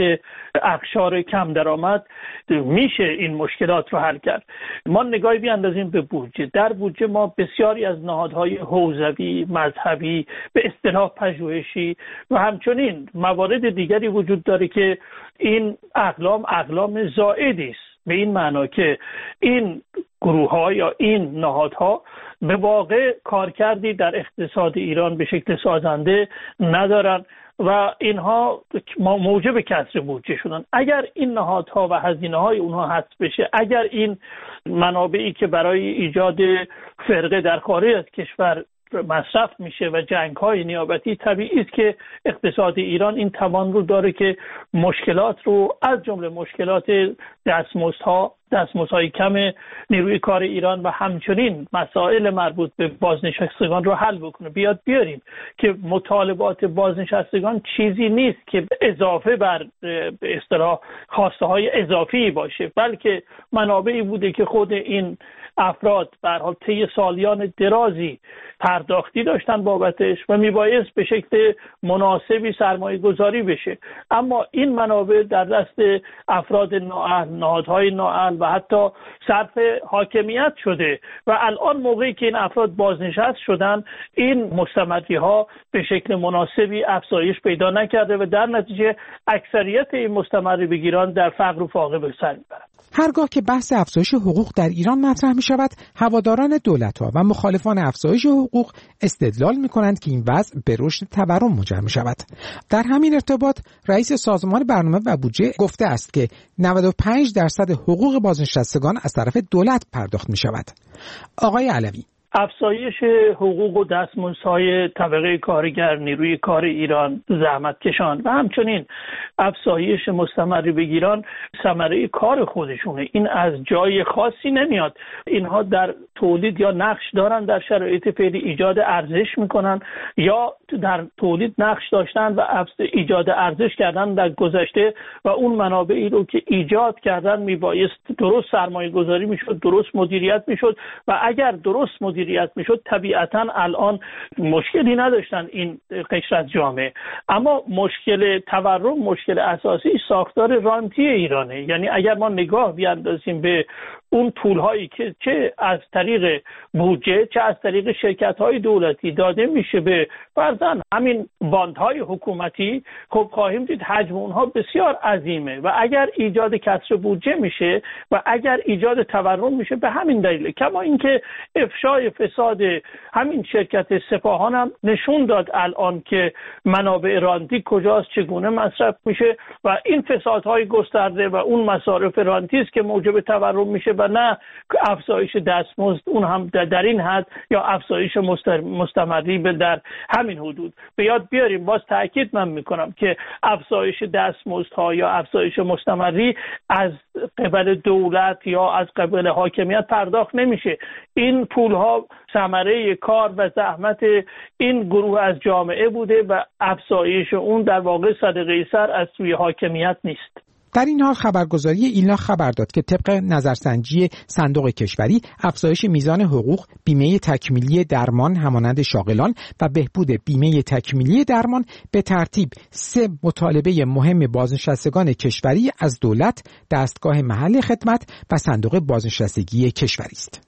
اقشار کم درآمد، میشه این مشکلات رو حل کرد. ما نگاهی بیاندازیم به بودجه. در بودجه ما بسیاری از نهادهای حوزوی، مذهبی، به اصطلاح پژوهشی و همچنین موارد دیگری وجود داره که این اقلام اقلام زائدی است، به این معنا که این گروه‌ها یا این نهادها به واقع کارکردی در اقتصاد ایران به شکل سازنده ندارن و اینها موجب کسر بودجه شدن. اگر این نهادها و هزینه‌های اونها حذف بشه، اگر این منابعی که برای ایجاد فرقه در خارج از کشور مصرف میشه و جنگ‌های نیابتی، طبیعی است که اقتصاد ایران این توان رو داره که مشکلات رو از جمله مشکلات دستمزدها دستمزدهای کم نیروی کار ایران و همچنین مسائل مربوط به بازنشستگان رو حل بکنه. بیاد بیاریم که مطالبات بازنشستگان چیزی نیست که اضافه بر به اصطلاح خواسته های اضافی باشه، بلکه منابعی بوده که خود این افراد به هر حال طی سالیان درازی پرداختی داشتن بابتش و میبایست به شکل مناسبی سرمایه گذاری بشه. اما این منابع در دست افراد نااهل، نهادهای نااهل و حتی صرف حاکمیت شده و الان موقعی که این افراد بازنشست شدن، این مستمری ها به شکل مناسبی افزایش پیدا نکرده و در نتیجه اکثریت این مستمری بگیران در فقر و فاقه به سر میبرند. هرگاه که بحث افزایش حقوق در ایران مطرح می شود، هواداران دولت‌ها و مخالفان افزایش حقوق استدلال می کنند که این وضع به رشد تورم منجر می شود. در همین ارتباط رئیس سازمان برنامه و بودجه گفته است که نود و پنج درصد حقوق بازنشستگان از طرف دولت پرداخت می شود. آقای علوی: افزایش حقوق و دستمزدهای طبقه کارگر، نیروی کار ایران، زحمتکشان و همچنین افزایش مستمری بگیران ثمره کار خودشونه. این از جای خاصی نمیاد. اینها در تولید یا نقش دارن، در شرایط فعلی ایجاد ارزش میکنن یا در تولید نقش داشتن و ایجاد ارزش کردن در گذشته و اون منابعی رو که ایجاد کردن میبایست درست سرمایه گذاری میشد، درست مدیریت میشد و اگر درست مدیریت میشد طبیعتا الان مشکلی نداشتن این قشر از جامعه. اما مشکل تورم، مشکل اساسی ساختار رانتی ایرانه. یعنی اگر ما نگاه بیاندازیم به اون پولهایی که چه از طریق بودجه چه از طریق شرکت‌های دولتی داده میشه به فرضاً همین باندهای حکومتی، خب خواهیم دید حجم اونها بسیار عظیمه و اگر ایجاد کسر بودجه میشه و اگر ایجاد تورم میشه به همین دلیل. کما اینکه افشای فساد همین شرکت سپاهان هم نشون داد الان که منابع رانتی کجاست، چگونه مصرف میشه و این فسادهای گسترده و اون مصارف رانتی است که موجب تورم میشه. و نه افزایش دستمزد اون هم در این حد یا افزایش مستمری به در همین حدود. به یاد بیاریم، باز تاکید من میکنم که افزایش دستمزدها یا افزایش مستمری از قبل دولت یا از قبل حاکمیت پرداخت نمیشه. این پولها ثمره کار و زحمت این گروه از جامعه بوده و افزایش اون در واقع صدقه سر از سوی حاکمیت نیست. در این حال خبرگزاری ایلنا خبر داد که طبق نظرسنجی صندوق کشوری افزایش میزان حقوق بیمه تکمیلی درمان همانند شاغلان و بهبود بیمه تکمیلی درمان به ترتیب سه مطالبه مهم بازنشستگان کشوری از دولت، دستگاه محل خدمت و صندوق بازنشستگی کشوری است.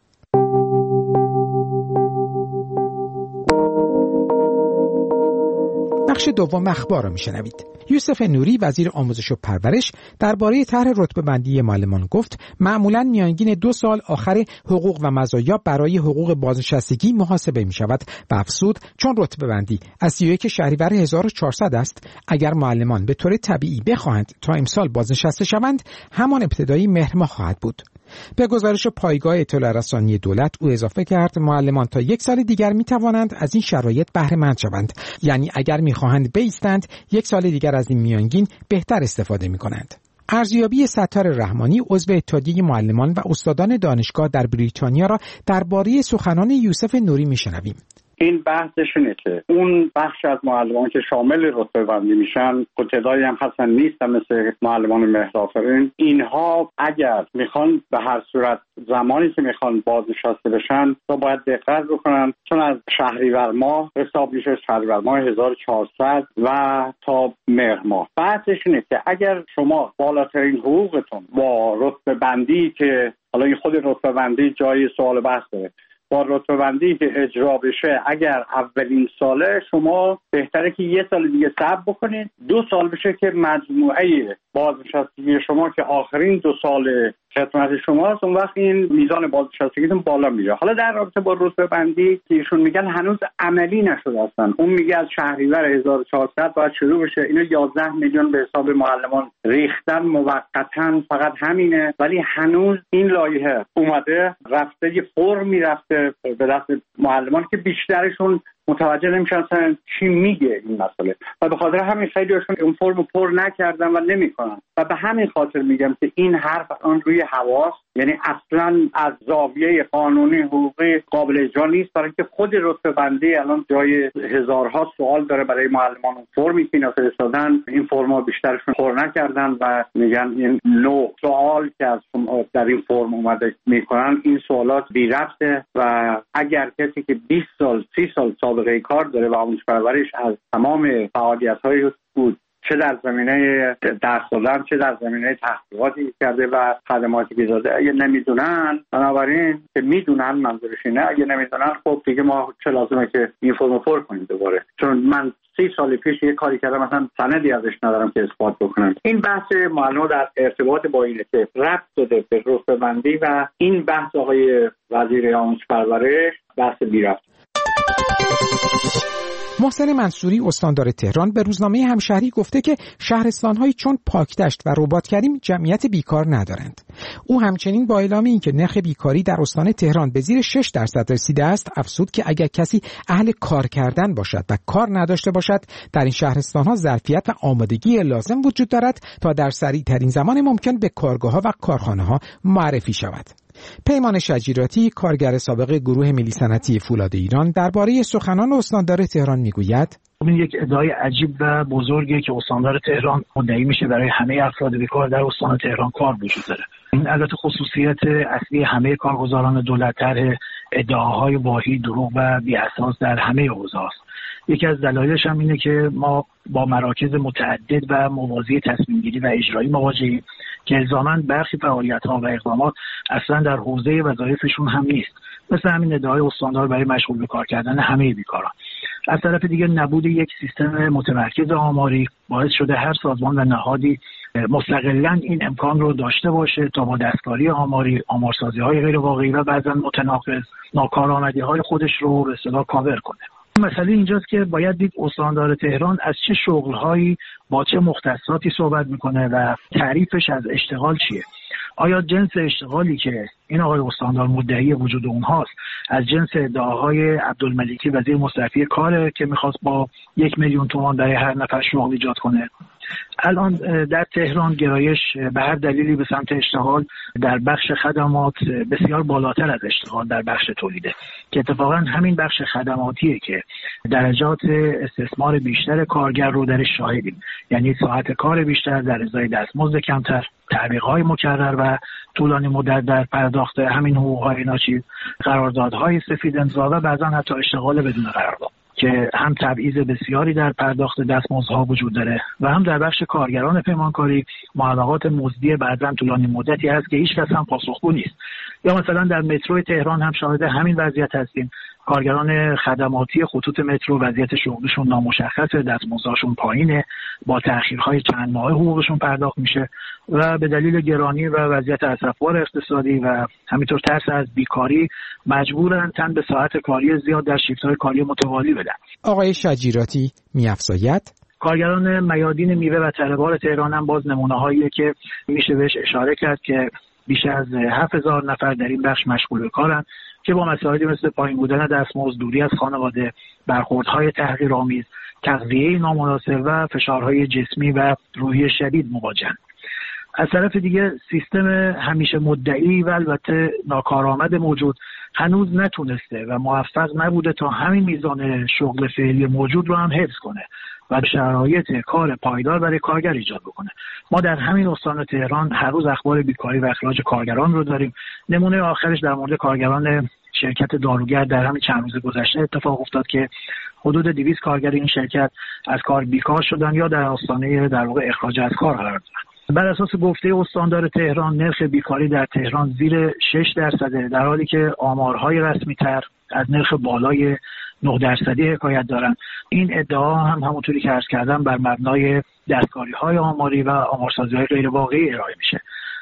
بخش دوم اخبار را میشنوید. یوسف نوری وزیر آموزش و پرورش درباره طرح رتبه‌بندی معلمان گفت معمولاً میانگین دو سال آخر حقوق و مزایا برای حقوق بازنشستگی محاسبه می شود و افزود چون رتبه‌بندی از سی و یک شهریور هزار و چهارصد است، اگر معلمان به طور طبیعی بخواهند تا امسال بازنشسته شوند همان ابتدایی مهر ماه خواهد بود. به گزارش پایگاه اطلاع رسانی دولت او اضافه کرد معلمان تا یک سال دیگر می توانند از این شرایط بهره مند شوند، یعنی اگر می خواهند بایستند یک سال دیگر از این میانگین بهتر استفاده می کنند. ارزیابی ستار رحمانی عضو اتحادیه معلمان و استادان دانشگاه در بریتانیا را درباره سخنان یوسف نوری می شنویم. این بحثش اینه که اون بخش از معلمان که شامل رتبه بندی میشن تعدادی هم هستن نیستن مثل معلمان مهرآفرین، اینها اگر میخوان به هر صورت زمانی که میخوان بازنشسته بشن تا باید دقت بکنن، چون از شهریور ماه حساب میشه، شهریور ماه هزار و چهارصد و تا مهر ماه. بحثش اینه که اگر شما بالاترین حقوقتون با رتبه بندی که حالا این خود رتبه بندی جای سوال بحث داره، با رتبه بندی که اجرا بشه اگر اولین ساله شما بهتره که یه سال دیگه صبر بکنید، دو سال بشه که مجموعه بازنشستگی شما که آخرین دو سال خدمت شماست، اون وقت این میزان بازنشستگیتون بالا میره. حالا در رابطه با رتبه بندی که ایشون میگن هنوز عملی نشده هستن، اون میگه از شهریور هزار و چهارصد باید شروع بشه. اینو یازده میلیون به حساب معلمان ریختن موقتا، فقط همینه، ولی هنوز این لایحه اومده رفته یه فرمی رفته به دست معلمان که بیشترشون متوجه نمیشن اصلا چی میگه این مسئله و به خاطر همین خیلیشون اون فرمو پر نکردن و نمیکنن و به همین خاطر میگم که این حرف آن روی حواس، یعنی اصلا از زاویه قانونی حقوقی قابل اجرا نیست، برای که خود رتبه بندی الان جای هزارها سوال داره برای معلمان. اون فرمی که اینا فرستادن این فرما بیشترشون پر نکردن و میگن این نوع سوال که از در این فرم اومده میکنن این سوالات بی ربطه و اگر کسی که بیست سال سی سال سابقه کار داره و آموزش پرورش از تمام فعالیت‌های بود، چه در زمینه درس دادن چه در زمینه تحقیقاتی کرده و خدماتی که داده، اگه نمیدونن، بنابراین که میدونن منظورش اینه، اگه نمیدونن خب دیگه ما چه لازمه که این فرمو پر کنیم دوباره، چون من سی سال پیش یه کاری کردم مثلا سندی ازش ندارم که اثبات بکنم. این بحث معلومات در ارتباط با اینه که ربط داده به رتبه بندی و این بحث آقای وزیر آموزش پرورش بحث بی ربط. محسن منصوری استاندار تهران به روزنامه همشهری گفته که شهرستان‌هایی چون پاکدشت و رباط‌کریم جمعیت بیکار ندارند. او همچنین با اعلام اینکه نرخ بیکاری در استان تهران به زیر شش درصد رسیده است، افزود که اگر کسی اهل کار کردن باشد و کار نداشته باشد، در این شهرستان‌ها ظرفیت و آمادگی لازم وجود دارد تا در سریع‌ترین زمان ممکن به کارگاه‌ها و کارخانه‌ها معرفی شود. پیمان شجیراتی، کارگر سابق گروه ملی صنعتی فولاد ایران، درباره سخنان استاندار تهران میگوید: این یک ادعای عجیب و بزرگیه که استاندار تهران مدعی میشه برای همه افراد بیکار در استان تهران کار وجود داره. این البته خصوصیت اصلی همه کارگزاران دولت طرح ادعاهای واهی، دروغ و بی اساس در همه حوزه است. یکی از دلایلش هم اینه که ما با مراکز متعدد و موازی تصمیم گیری و اجرایی مواجهیم که الزاماً برخی فعالیت‌ها و اقدامات اصلا در حوزه وظایفشون هم نیست، مثل همین ادعای استاندار برای مشغول به کار کردن همه بیکاران. از طرف دیگه نبود یک سیستم متمرکز آماری باعث شده هر سازمان و نهادی مستقلاً این امکان رو داشته باشه تا با دستکاری آماری، آمارسازی‌های غیر واقعی و بعضاً متناقض ناکارآمدی‌های خودش رو به اصطلاح کاور کنه. مسئله اینجاست که باید دید استاندار تهران از چه شغل‌هایی با چه مختصاتی صحبت میکنه و تعریفش از اشتغال چیه. آیا جنس اشتغالی که این آقای استاندار مدعی وجود اونهاست از جنس ادعاهای عبدالملیکی وزیر مصرفی کاره که میخواست با یک میلیون تومان برای هر نفر شغل ایجاد کنه؟ الان در تهران گرایش به هر دلیلی به سمت اشتغال در بخش خدمات بسیار بالاتر از اشتغال در بخش تولیده که اتفاقا همین بخش خدماتیه که درجات استثمار بیشتر کارگر رو درش شاهدیم، یعنی ساعت کار بیشتر در ازای دستمزد کمتر، تعویق‌های مکرر و طولانی مدت در پرداخت همین حقوق‌های ناچیز، قراردادهای سفید امضا و بعضا حتی اشتغال بدون قرارداد که هم تبعیض بسیاری در پرداخت دستمزدها وجود داره و هم در بخش کارگران پیمانکاری موافقات مزدی بعضا طولانی مدتی هست که هیچ کس هم پاسخگو نیست. یا مثلا در مترو تهران هم شاهد همین وضعیت هستیم. کارگران خدماتی خطوط مترو وضعیت شغلشون نامشخصه، دستمزدشون پایینه، با تأخیرهای چند ماهه حقوقشون پرداخت میشه و به دلیل گرانی و وضعیت اسفبار اقتصادی و همینطور ترس از بیکاری مجبورن تن به ساعت کاری زیاد در شیفت‌های کاری متوالی بدن. آقای شجیراتی می‌افزاید کارگران میادین میوه و تره‌بار تهران هم باز نمونه‌هاییه که میشه بهش اشاره کرد که بیش از هفت هزار نفر در این بخش مشغول به کارن که با مسائلی مثل پایین بودن دستمزد، دوری از خانواده، برخوردهای تحقیرآمیز، تغذیه نامناسب و فشارهای جسمی و روحی شدید مواجهن. از طرف دیگه سیستم همیشه مدعی و البته ناکارآمد موجود هنوز نتونسته و موفق نبوده تا همین میزان شغل فعلی موجود رو هم حفظ کنه و شرایط کار پایدار برای کارگر ایجاد بکنه. ما در همین استان تهران هر روز اخبار بیکاری و اخراج کارگران رو داریم. نمونه آخرش در مورد کارگران شرکت داروگر در همین چند روز گذشته اتفاق افتاد که حدود دویست کارگر این شرکت از کار بیکار شدن یا در آستانه در واقع اخراج از کار قرار دارن. بر اساس گفته استاندار تهران نرخ بیکاری در تهران زیر شش درصده، در حالی که آمارهای رسمی تر از نرخ بالای نه درصدی حکایت دارن. این ادعا هم همونطوری که عرض کردم بر مبنای دستکاری‌های آماری و آمارسازی‌های غیر واقعی ارائه میشه.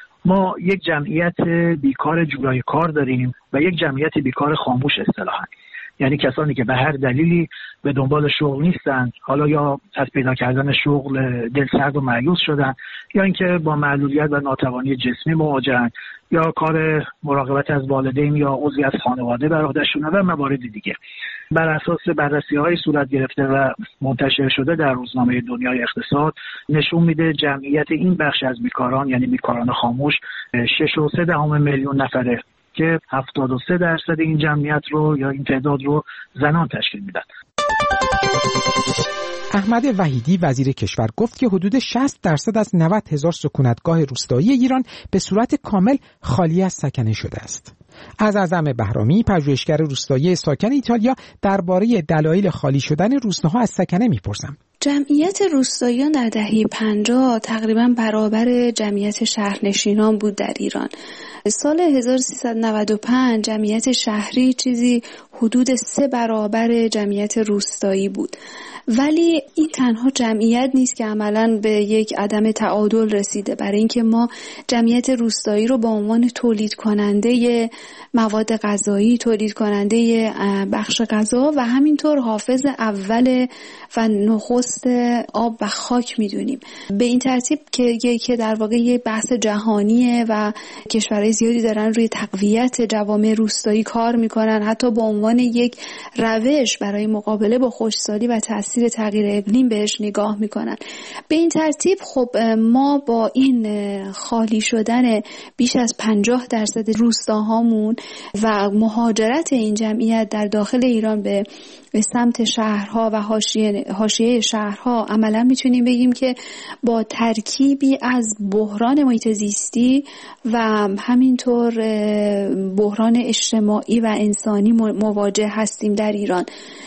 ما یک جمعیت بیکار جورای کار داریم و یک جمعیت بیکار خاموش اصطلاحاً، یعنی کسانی که به هر دلیلی به دنبال شغل نیستن، حالا یا از پیدا کردن شغل دلسرد و مایوس شدن یا اینکه با معلولیت و ناتوانی جسمی مواجهن یا کار مراقبت از والدین یا عضوی از خانواده بر عهده‌شونه و موارد دیگه. بر اساس بررسی‌های صورت گرفته و منتشر شده در روزنامه دنیای اقتصاد نشون میده جمعیت این بخش از بیکاران یعنی بیکاران خاموش شش و سه دهم میلیون نفره که هفتاد و سه درصد این جمعیت رو یا این تعداد رو زنان تشکیل میدن. احمد وحیدی وزیر کشور گفت که حدود شصت درصد از نود هزار سکونتگاه روستایی ایران به صورت کامل خالی از سکنه شده است. از اعظم بهرامی پژوهشگر روستایی ساکن ایتالیا درباره دلایل خالی شدن روستاها از سکنه میپرسم. جمعیت روستاییان در دهه پنجاه تقریبا برابر جمعیت شهرنشینان بود در ایران. سال هزار و سیصد و نود و پنج جمعیت شهری چیزی حدود سه برابر جمعیت روستایی بود. ولی این تنها جمعیت نیست که عملاً به یک عدم تعادل رسیده، برای اینکه ما جمعیت روستایی رو به عنوان تولید کننده مواد غذایی، تولید کننده بخش غذا و همینطور حافظ اول و نخست آب و خاک میدونیم. به این ترتیب که که در واقع یه بحث جهانیه و کشورهای زیادی دارن روی تقویت جوامع روستایی کار میکنن، حتی به عنوان یک روش برای مقابله با خشکسالی و تاثیر تغییر اقلیم بهش نگاه میکنن. به این ترتیب خب ما با این خالی شدن بیش از پنجاه درصد روستاهامون و مهاجرت این جمعیت در داخل ایران به به سمت شهرها و حاشیه حاشیه شهرها عملا میتونیم بگیم که با ترکیبی از بحران محیط زیستی و همینطور بحران اجتماعی و انسانی مواجه هستیم در ایران.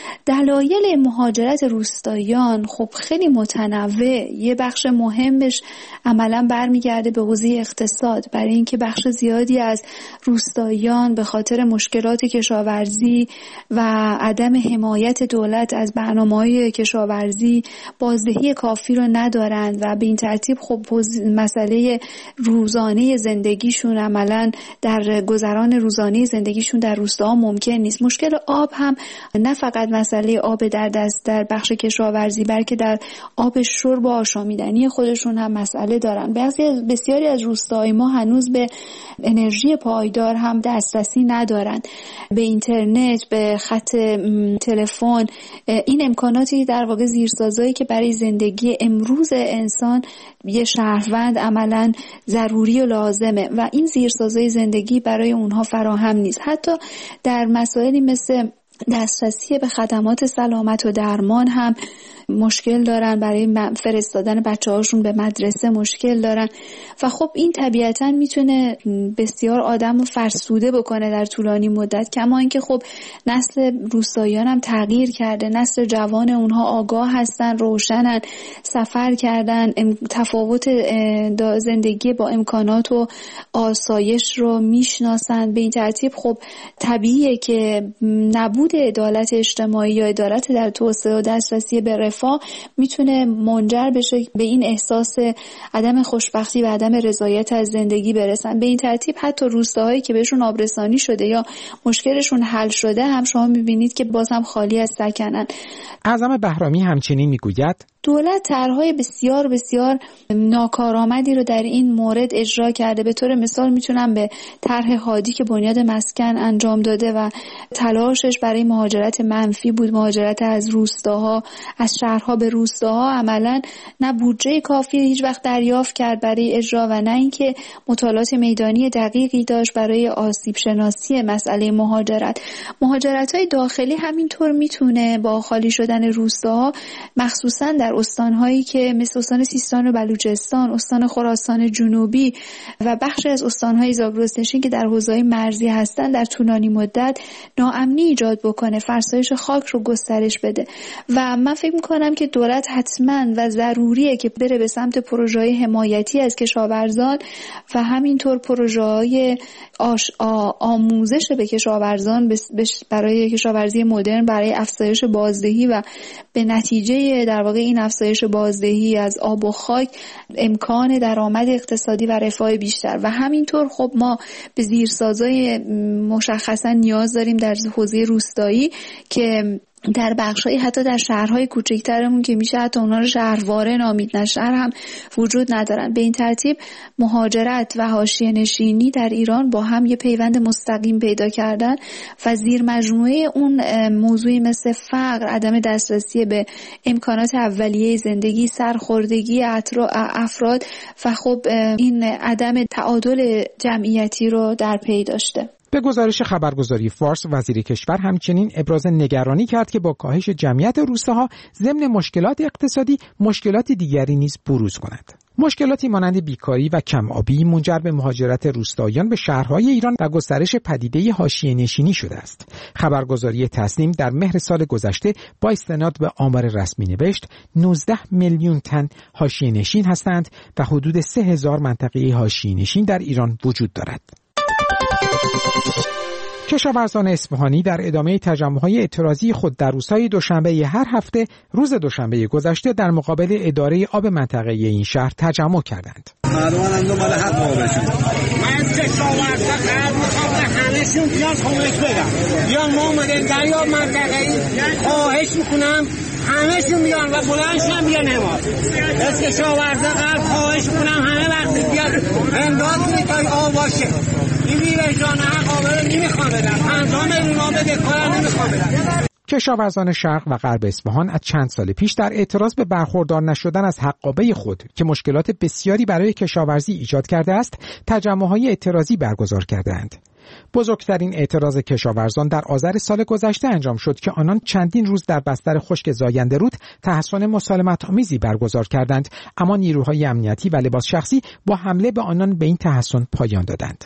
دلایل مهاجرت روستاییان خب خیلی متنوع. یه بخش مهمش عملا برمیگرده به حوزه اقتصاد، برای اینکه بخش زیادی از روستاییان به خاطر مشکلات کشاورزی و عدم حمایت دولت از برنامه‌های کشاورزی بازدهی کافی رو ندارند و به این ترتیب خب مسئله روزانه زندگیشون عملا در گذران روزانه زندگیشون در روستاها ممکن نیست. مشکل آب هم نه فقط مسئله آب در دست در بخش بخش کشاورزی بلکه در آب شرب و آشامیدنی خودشون هم مسئله دارن. بسیاری از روستاهای ما هنوز به انرژی پایدار هم دسترسی ندارن، به اینترنت، به خط تلفن، این امکاناتی در واقع زیرسازایی که برای زندگی امروز انسان یه شهروند عملاً ضروری و لازمه و این زیرسازای زندگی برای اونها فراهم نیست. حتی در مسائلی مثل دسترسی به خدمات سلامت و درمان هم مشکل دارن، برای فرستادن بچه هاشون به مدرسه مشکل دارن و خب این طبیعتاً میتونه بسیار آدم رو فرسوده بکنه در طولانی مدت. کما اینکه خب نسل روستاییان هم تغییر کرده، نسل جوان اونها آگاه هستن، روشنن، سفر کردن، تفاوت زندگی با امکانات و آسایش رو میشناسن. به این ترتیب خب طبیعیه که نبود عدالت اجتماعی یا عدالت در توسعه و دسترسی به رفاه میتونه منجر بشه به این احساس عدم خوشبختی و عدم رضایت از زندگی برسن. به این ترتیب حتی روستاهایی که بهشون آبرسانی شده یا مشکلشون حل شده هم شما میبینید که باز هم خالی از سکنن. اعظم بهرامی همچنین میگوید دولت طرح‌های بسیار بسیار ناکارآمدی رو در این مورد اجرا کرده. به طور مثال میتونم به طرح هادی که بنیاد مسکن انجام داده و تلاشش برای مهاجرت منفی بود، مهاجرت از روستاها، از شهرها به روستاها، عملاً نه بودجه کافی هیچ وقت دریافت کرد برای اجرا و نه اینکه مطالعات میدانی دقیقی داشت برای آسیب شناسی مسئله مهاجرت. مهاجرت‌های داخلی همینطور میتونه با خالی شدن روستاها، مخصوصاً در استان‌هایی که مثل استان سیستان و بلوچستان، استان خراسان جنوبی و بخشی از استان‌های زاگرسنشین که در حوزه‌های مرزی هستند، در طولانی مدت ناامنی ایجاد بکنه، فرسایش خاک رو گسترش بده. و من فکر می‌کنم که دولت حتماً و ضروریه که بره به سمت پروژه‌های حمایتی از کشاورزان و همینطور پروژه‌های آموزش به کشاورزان برای کشاورزی مدرن، برای افزایش بازدهی و به نتیجه در واقع این افزایش بازدهی از آب و خاک امکان درآمد اقتصادی و رفاه بیشتر. و همینطور خب ما به زیرسازای مشخصا نیاز داریم در حوزه روستایی که در بخشایی حتی در شهرهای کوچکترمون که میشه حتی اونا رو شهرواره نامید، نه شهر هم وجود ندارن. به این ترتیب مهاجرت و حاشیه نشینی در ایران با هم یه پیوند مستقیم پیدا کردن و زیر مجموعه اون موضوعی مثل فقر، عدم دسترسی به امکانات اولیه زندگی، سرخوردگی افراد و خب این عدم تعادل جمعیتی رو در پی داشته. به گزارش خبرگزاری فارس، وزیر کشور همچنین ابراز نگرانی کرد که با کاهش جمعیت روستاها ضمن مشکلات اقتصادی مشکلات دیگری نیز بروز کند. مشکلاتی مانند بیکاری و کم آبی منجر به مهاجرت روستاییان به شهرهای ایران و گسترش پدیده حاشیه نشینی شده است. خبرگزاری تسنیم در مهر سال گذشته با استناد به آمار رسمی نوشت نوزده میلیون تن حاشیه نشین هستند و حدود سه هزار منطقه حاشیه نشین در ایران وجود دارد. کشاورزان اصفهانی در ادامه تجمع‌های اعتراضی خود در روزهای دوشنبه هر هفته روز دوشنبه گذشته در مقابل اداره آب منطقه این شهر تجمع کردند. مردمان دنبال حق باشن. من کشاورزا قرار می‌خوام همه‌شون بیان کمک بدن. بیان ما اومدیم دریا منطقه‌ای خواهش می‌کنم همه‌شون بیان و بلندشون بیان حمایت. از کشاورزا قرار خواهش می‌کنم همه وقت بیان امداد کنید تا آب باشه. این ویرجان حق آبرو نمیخوام بدن. پنجاه میلیون آب بده کار نمیخوام بدن. کشاورزان شرق و غرب اصفهان از چند سال پیش در اعتراض به برخوردار نشدن از حقابه خود که مشکلات بسیاری برای کشاورزی ایجاد کرده است، تجمع‌های اعتراضی برگزار کردند. بزرگترین اعتراض کشاورزان در آذر سال گذشته انجام شد که آنان چندین روز در بستر خشک زاینده رود تحصن مسالمت‌آمیزی برگزار کردند، اما نیروهای امنیتی و لباس شخصی با حمله به آنان به این تحصن پایان دادند.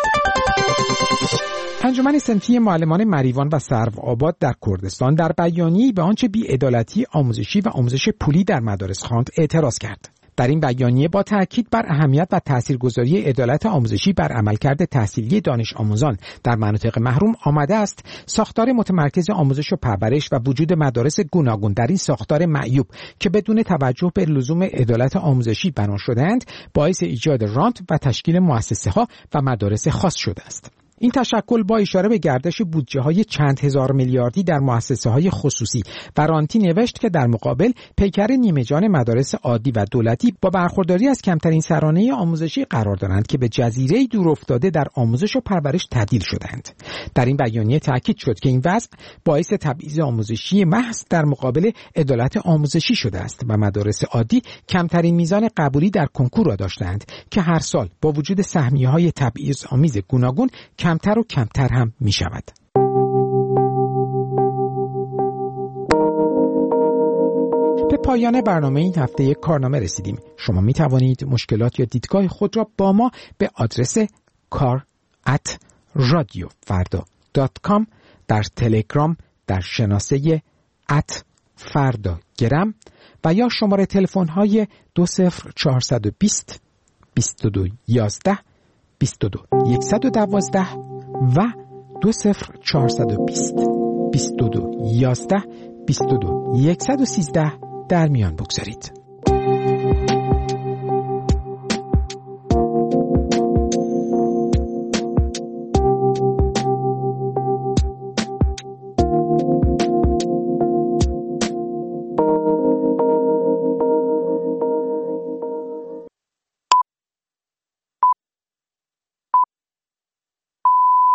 انجمن صنفی معلمان مریوان و سروآباد در کردستان در بیانیه‌ای به آنچه بی‌عدالتی آموزشی و آموزش پولی در مدارس خواند اعتراض کرد. در این بیانیه با تأکید بر اهمیت و تاثیرگذاری عدالت آموزشی بر عملکرد تحصیلی دانش آموزان در مناطق محروم آمده است ساختار متمرکز آموزش و پرورش و وجود مدارس گوناگون در این ساختار معیوب که بدون توجه به لزوم عدالت آموزشی بنا شده‌اند باعث ایجاد رانت و تشکیل مؤسسه‌ها و مدارس خاص شده است. این تشکل با اشاره به گردش بودجه‌های چند هزار میلیاردی در مؤسسه‌های خصوصی و رانتی نوشت که در مقابل پیکر نیمه جان مدارس عادی و دولتی با برخورداری از کمترین سرانه آموزشی قرار دارند که به جزیره‌ای دور افتاده در آموزش و پرورش تبدیل شدند. در این بیانیه تاکید شد که این وضع باعث تبعیض آموزشی محض در مقابل عدالت آموزشی شده است و مدارس عادی کمترین میزان قبولی در کنکور را داشتند که هر سال با وجود سهمیه‌های تبعیض آمیز گوناگون کمتر و کمتر هم می شود. به پایان برنامه این هفته کارنامه رسیدیم. شما می توانید مشکلات یا دیدگاه خود را با ما به آدرس کار ات رادیو فردا دات کام، در تلگرام در شناسه ات فردا گرم و یا شماره تلفن های دو صفر چهارصد و بیست بیست و دو یازده بیست و دو صد و دوازده و دو صفر چهارصد و بیست بیست و دو یازده بیست و دو صد و سیزده در میان بگذارید.